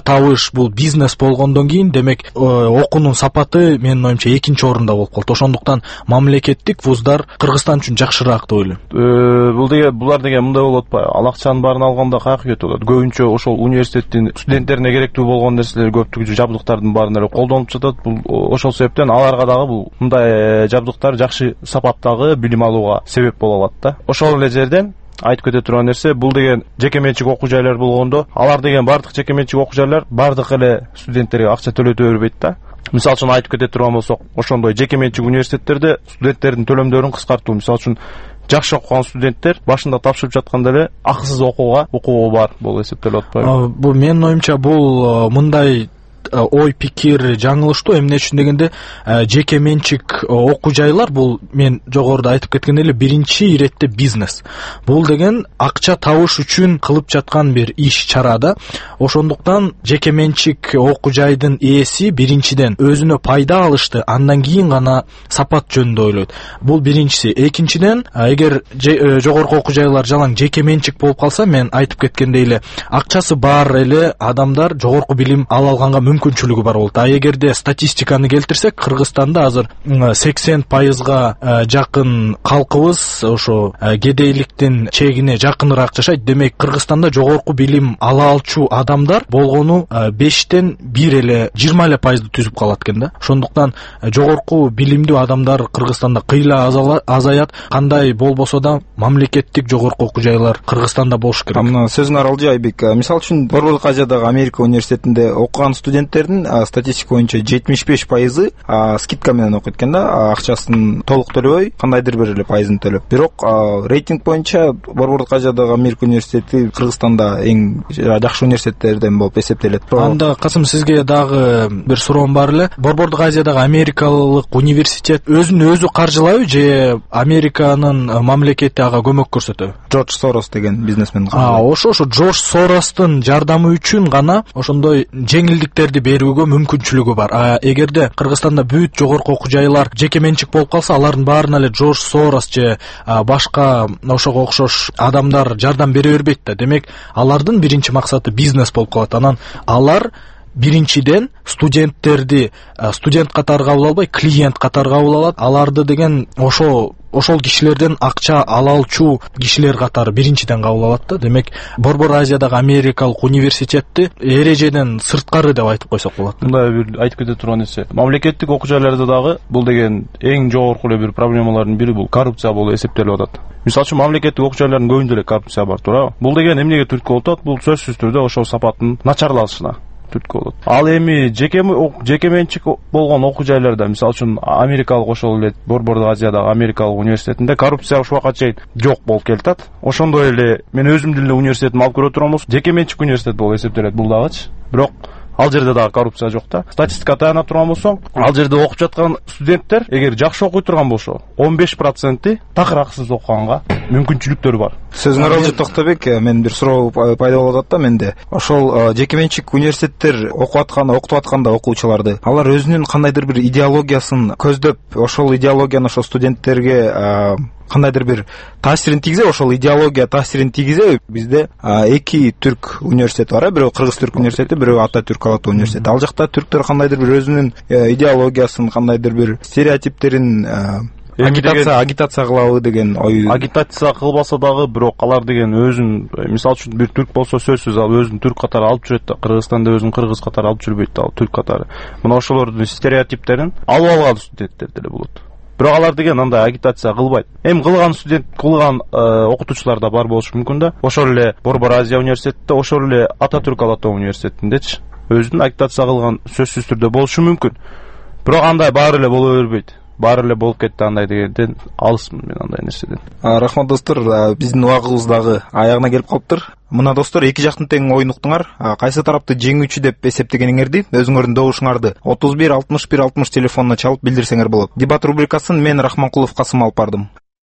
S18: табыш, бул бизнес болгондон кийин демек окуунун сапаты менин оюмча экинчи орунда болуп калат. Ошондуктан мамлекеттик вуздар Кыргызстан үчүн жакшыраак деп ойлойм.
S19: Бул деген булар деген мындай болуп атпайбы? Ал акчанын баарын алганда каяка кетип атат? Көбүнчө ошол университеттин студенттерине керектүү болгон нерселер көптүгү жабдыктардын баарын эле колдонуп жатат. Бул ошол себептен аларга дагы бул мындай жабдыктар жакшы сапаттагы билим алууга себеп боло алат да. Ошол эле жерден айтып кете турган нерсе, бул деген жеке менчик окуу жайлар болгондо, алар деген бардык жеке менчик окуу жайлар бардык эле студенттерге акча төлөтө бербейт да. Мисалы үчүн айтып кете турган болсок, ошондой жеке менчик университеттерде студенттердин төлөмдөрүн кыскартуу, мисалы үчүн жакшы окуган студенттер башында тапшырып жатканда эле акысыз окууга укугу бар болуп эсептелип атпайбы?
S18: Бул менин оюмча бул мындай ой пикир жаңылыштуу. Эмне үчүн дегенде жеке менчик окуу жайлар бул мен жогоруда айтып кеткендей эле биринчи иретте бизнес. Бул деген акча табыш үчүн кылып жаткан бир иш чара да. Ошондуктан жеке менчик окуу жайдын ээси биринчиден өзүнө пайда алышты, андан кийин гана сапат жөнүндө ойлойт. Бул биринчиси. Экинчиден, эгер жогорку окуу жайлар жалаң жеке менчик болуп калса, мен айтып кеткендей эле акчасы бар эле адамдар жогорку билим ала алганга мүмкүнчүлүгү бар болот. А эгерде статистиканы келтирсек, Кыргызстанда азыр сексен пайызга жакын калкыбыз ошо кедейликтин чегине жакыныраак жашайт. Демек, Кыргызстанда жогорку билим ала алчу адамдар болгону бештен бир эле жыйырма эле пайызды түзүп калат экен да. Ошондуктан жогорку билимдүү адамдар Кыргызстанда кыйла азаят. Кандай болбосо да мамлекеттик жогорку окуу жайлар Кыргызстанда болуш керек.
S17: Мына сөзүңөр алжы Айбек. Мисалы үчүн Борбордук Азиядагы Америка университетинде окуган студенттердин статистика боюнча жетимиш беш пайызы скидка менен окуйт экен да, акчасын толук төлөбөй, кандайдыр бир эле пайызын төлөп. Бирок рейтинг боюнча Борбордук Азиядагы Америка университети Кыргызстанда эң жакшы университеттерден болуп эсептелет.
S18: Анда Касым, сизге дагы бир суроом бар эле. Борбордук Азиядагы Америкалык университет өзүн өзү каржылайбы же Американын мамлекети ага көмөк көрсөтөбү?
S17: Джордж Сорос деген бизнесмен.
S18: А, ошо ошо Джордж Соростун жардамы үчүн гана ошондой жеңилдиктерди берүүгө мүмкүнчүлүгү бар. А эгерде Кыргызстанда бүт жогорку окуу жайлар жеке менчик болуп калса, алардын баарына эле Джордж Сорос же башка ошого окшош адамдар жардам бере бербейт да. Демек, алардын биринчи максаты бизнес болуп калат. Анан алар биринчиден студенттерди студент катары кабыл албай, клиент катары кабыл алат. Аларды деген ошо ошол кишилерден акча ала алчу кишилер катары биринчиден кабыл алат да. Демек, Борбор Азиядагы Америкалык университетти эрежеден сырткары деп айтып койсок болот.
S19: Мындай бир айтып кете турган нерсе, мамлекеттик окуу жайларда дагы бул деген эң жогорку эле бир проблемалардын бири бул коррупция болуп эсептелип атат. Мисалы үчүн мамлекеттик окуу жайлардын көбүндө эле коррупция бар, туурабы? Бул деген эмнеге түрткү болуп атат? Бул сөзсүз түрдө ошол сапаттын начарлашына түрткү болот. Ал эми жеке жеке менчик болгон окуу жайларда, мисалы үчүн Америкалык ошол эле Борбордук Азиядагы Америкалык университетинде коррупция ушул убакка чейин жок болуп келатат. Ошондой эле мен өзүмдүн эле университетимди алып көрө турган болсом, жеке менчик университет болуп эсептелет бул дагычы. Бирок ал жерде дагы коррупция жок да. Статистикага таяна турган болсоң, ал жерде окуп жаткан студенттер эгер жакшы окуй турган болсо, он беш проценти такыр акысыз окуганга мүмкүнчүлүктөр бар.
S17: Сөзүңөр алжы Токтобек, мен бир суроо пайда болуп атат да менде. Ошол жеке менчик университеттер окуп аткан, окутуп атканда окуучуларды, алар өзүнүн кандайдыр бир идеологиясын көздөп, ошол идеологияны ошол студенттерге кандайдыр бир таасирин тийгизе, ошол идеология таасирин тийгизе. Бизде эки түрк университети бар, бирөө Кыргыз түрк университети, бирөө Ататүрк Алатау университети. Ал жакта түрктөр кандайдыр бир өзүнүн идеологиясын, кандайдыр бир стереотиптерин агитация агитация кылабы деген ой.
S19: Агитация кылбаса дагы, бирок алар деген өзүн, мисалы үчүн бир түрк болсо сөзсүз ал өзүн түрк катары алып жүрөт да. Кыргызстанда өзүн кыргыз катары алып жүрбөйт да, ал түрк катары. Мына ошолордун стереотиптерин алып алган студенттер деле болот. Бирок алар деген андай агитация кылбайт. Эми кылган студент, кылган окутуучулар да бар болушу мүмкүн да. Ошол эле Борбор Азия университетинде, ошол эле Ататүрк Алатау университетиндечи өзүнүн агитация кылган сөзсүз түрдө болушу мүмкүн. Бирок андай баары эле боло бербейт. Баары эле болуп кетти андай дегенден алысмын мен андай нерседен.
S17: Рахмат достор, биздин убагыбыз дагы аягына келип калыптыр. Мына достор, эки жактын тең оюн уктуңар. Кайсы тарапты жеңүүчү деп эсептегениңерди өзүңөрдүн добушуңарды отуз бир алтымыш бир алтымыш телефонуна чалып билдирсеңер болот. Дебат рубрикасын мен Рахманкулов Касым алып бардым.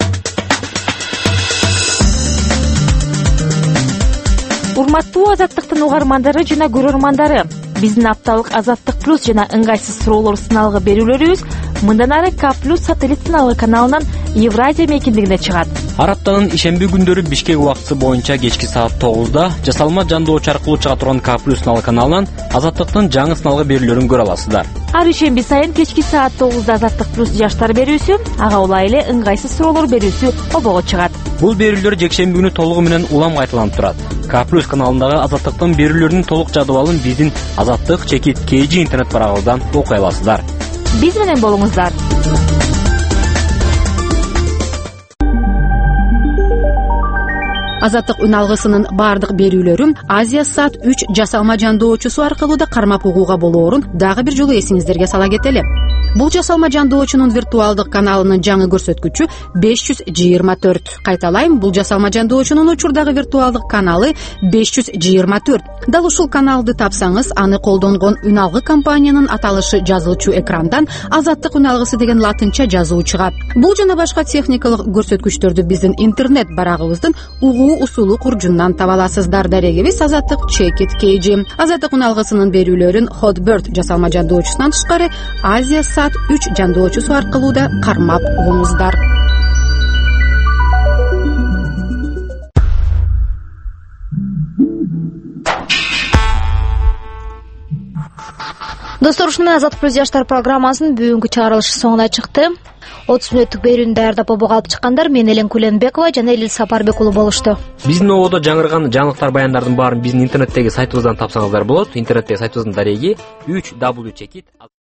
S8: Урматтуу Азаттыктын угармандары жана көрөрмандары, биздин апталык Азаттык плюс жана ыңгайсыз суроолор сыналгы берүүлөрүбүз Мындан ары К плюс сателлит сыналгы каналынан Евразия мейкиндигине чыгат.
S4: Ар аптанын ишемби күндөрү Бишкек убактысы боюнча кечки саат тогузда жасалма жандоочу аркылуу чыга турган К плюс сыналгы каналынан Азаттыктын жаңы сыналгы берүүлөрүн көрө аласыздар.
S8: Ар ишемби сайын кечки саат тогузда Азаттык плюс жаштар берүүсү, ага улай эле ыңгайсыз суроолор берүүсү обого чыгат.
S4: Бул берүүлөр жекшемби күнү толугу менен улам кайталанып турат. К плюс каналындагы Азаттыктын берүүлөрүнүн толук жадыбалын биздин Азаттык чекит kg интернет барагыбыздан окуй аласыздар.
S8: Биз менен болуңуздар.
S10: Азаттык үн алгысынын бардык берүүлөрүн Азия сат үч жасалма жандоочусу аркылуу да кармап угууга болоорун дагы бир жолу эсиңиздерге сала кетели. Бул жасалма жандоочунун виртуалдык каналынын жаңы көрсөткүчү беш жүз жыйырма төрт. Кайталайм, бул жасалма жандоочунун учурдагы виртуалдык каналы беш жүз жыйырма төрт. Дал ушул каналды тапсаңыз, аны колдонгон үн алгы компаниянын аталышы жазылчу экрандан Азаттык үн алгысы деген латынча жазуу чыгат. Бул жана башка техникалык көрсөткүчтөрдү биздин интернет барагыбыздын угуу усулу куржундан таба аласыздар. Дарегибиз Азаттык чекит kg. Азаттык үн алгысынын берүүлөрүн Hotbird жасалма жандоочусунан тышкары Азия сат үч жандоочусу аркылуу да кармап угуңуздар.
S5: Достор, ушуну менен Азаттык плюс жаштар программасынын бүгүнкү чыгарылышы соңуна чыкты. отуз мүнөттүк берүүнү даярдап обого алып чыккандар мен Элен Куленбекова жана Элил Сапарбек уулу болушту.
S4: Биздин ободо жаңырган жаңылыктар, баяндардын баарын биздин интернеттеги сайтыбыздан тапсаңыздар болот. Интернеттеги сайтыбыздын дареги үч дабл ю чекит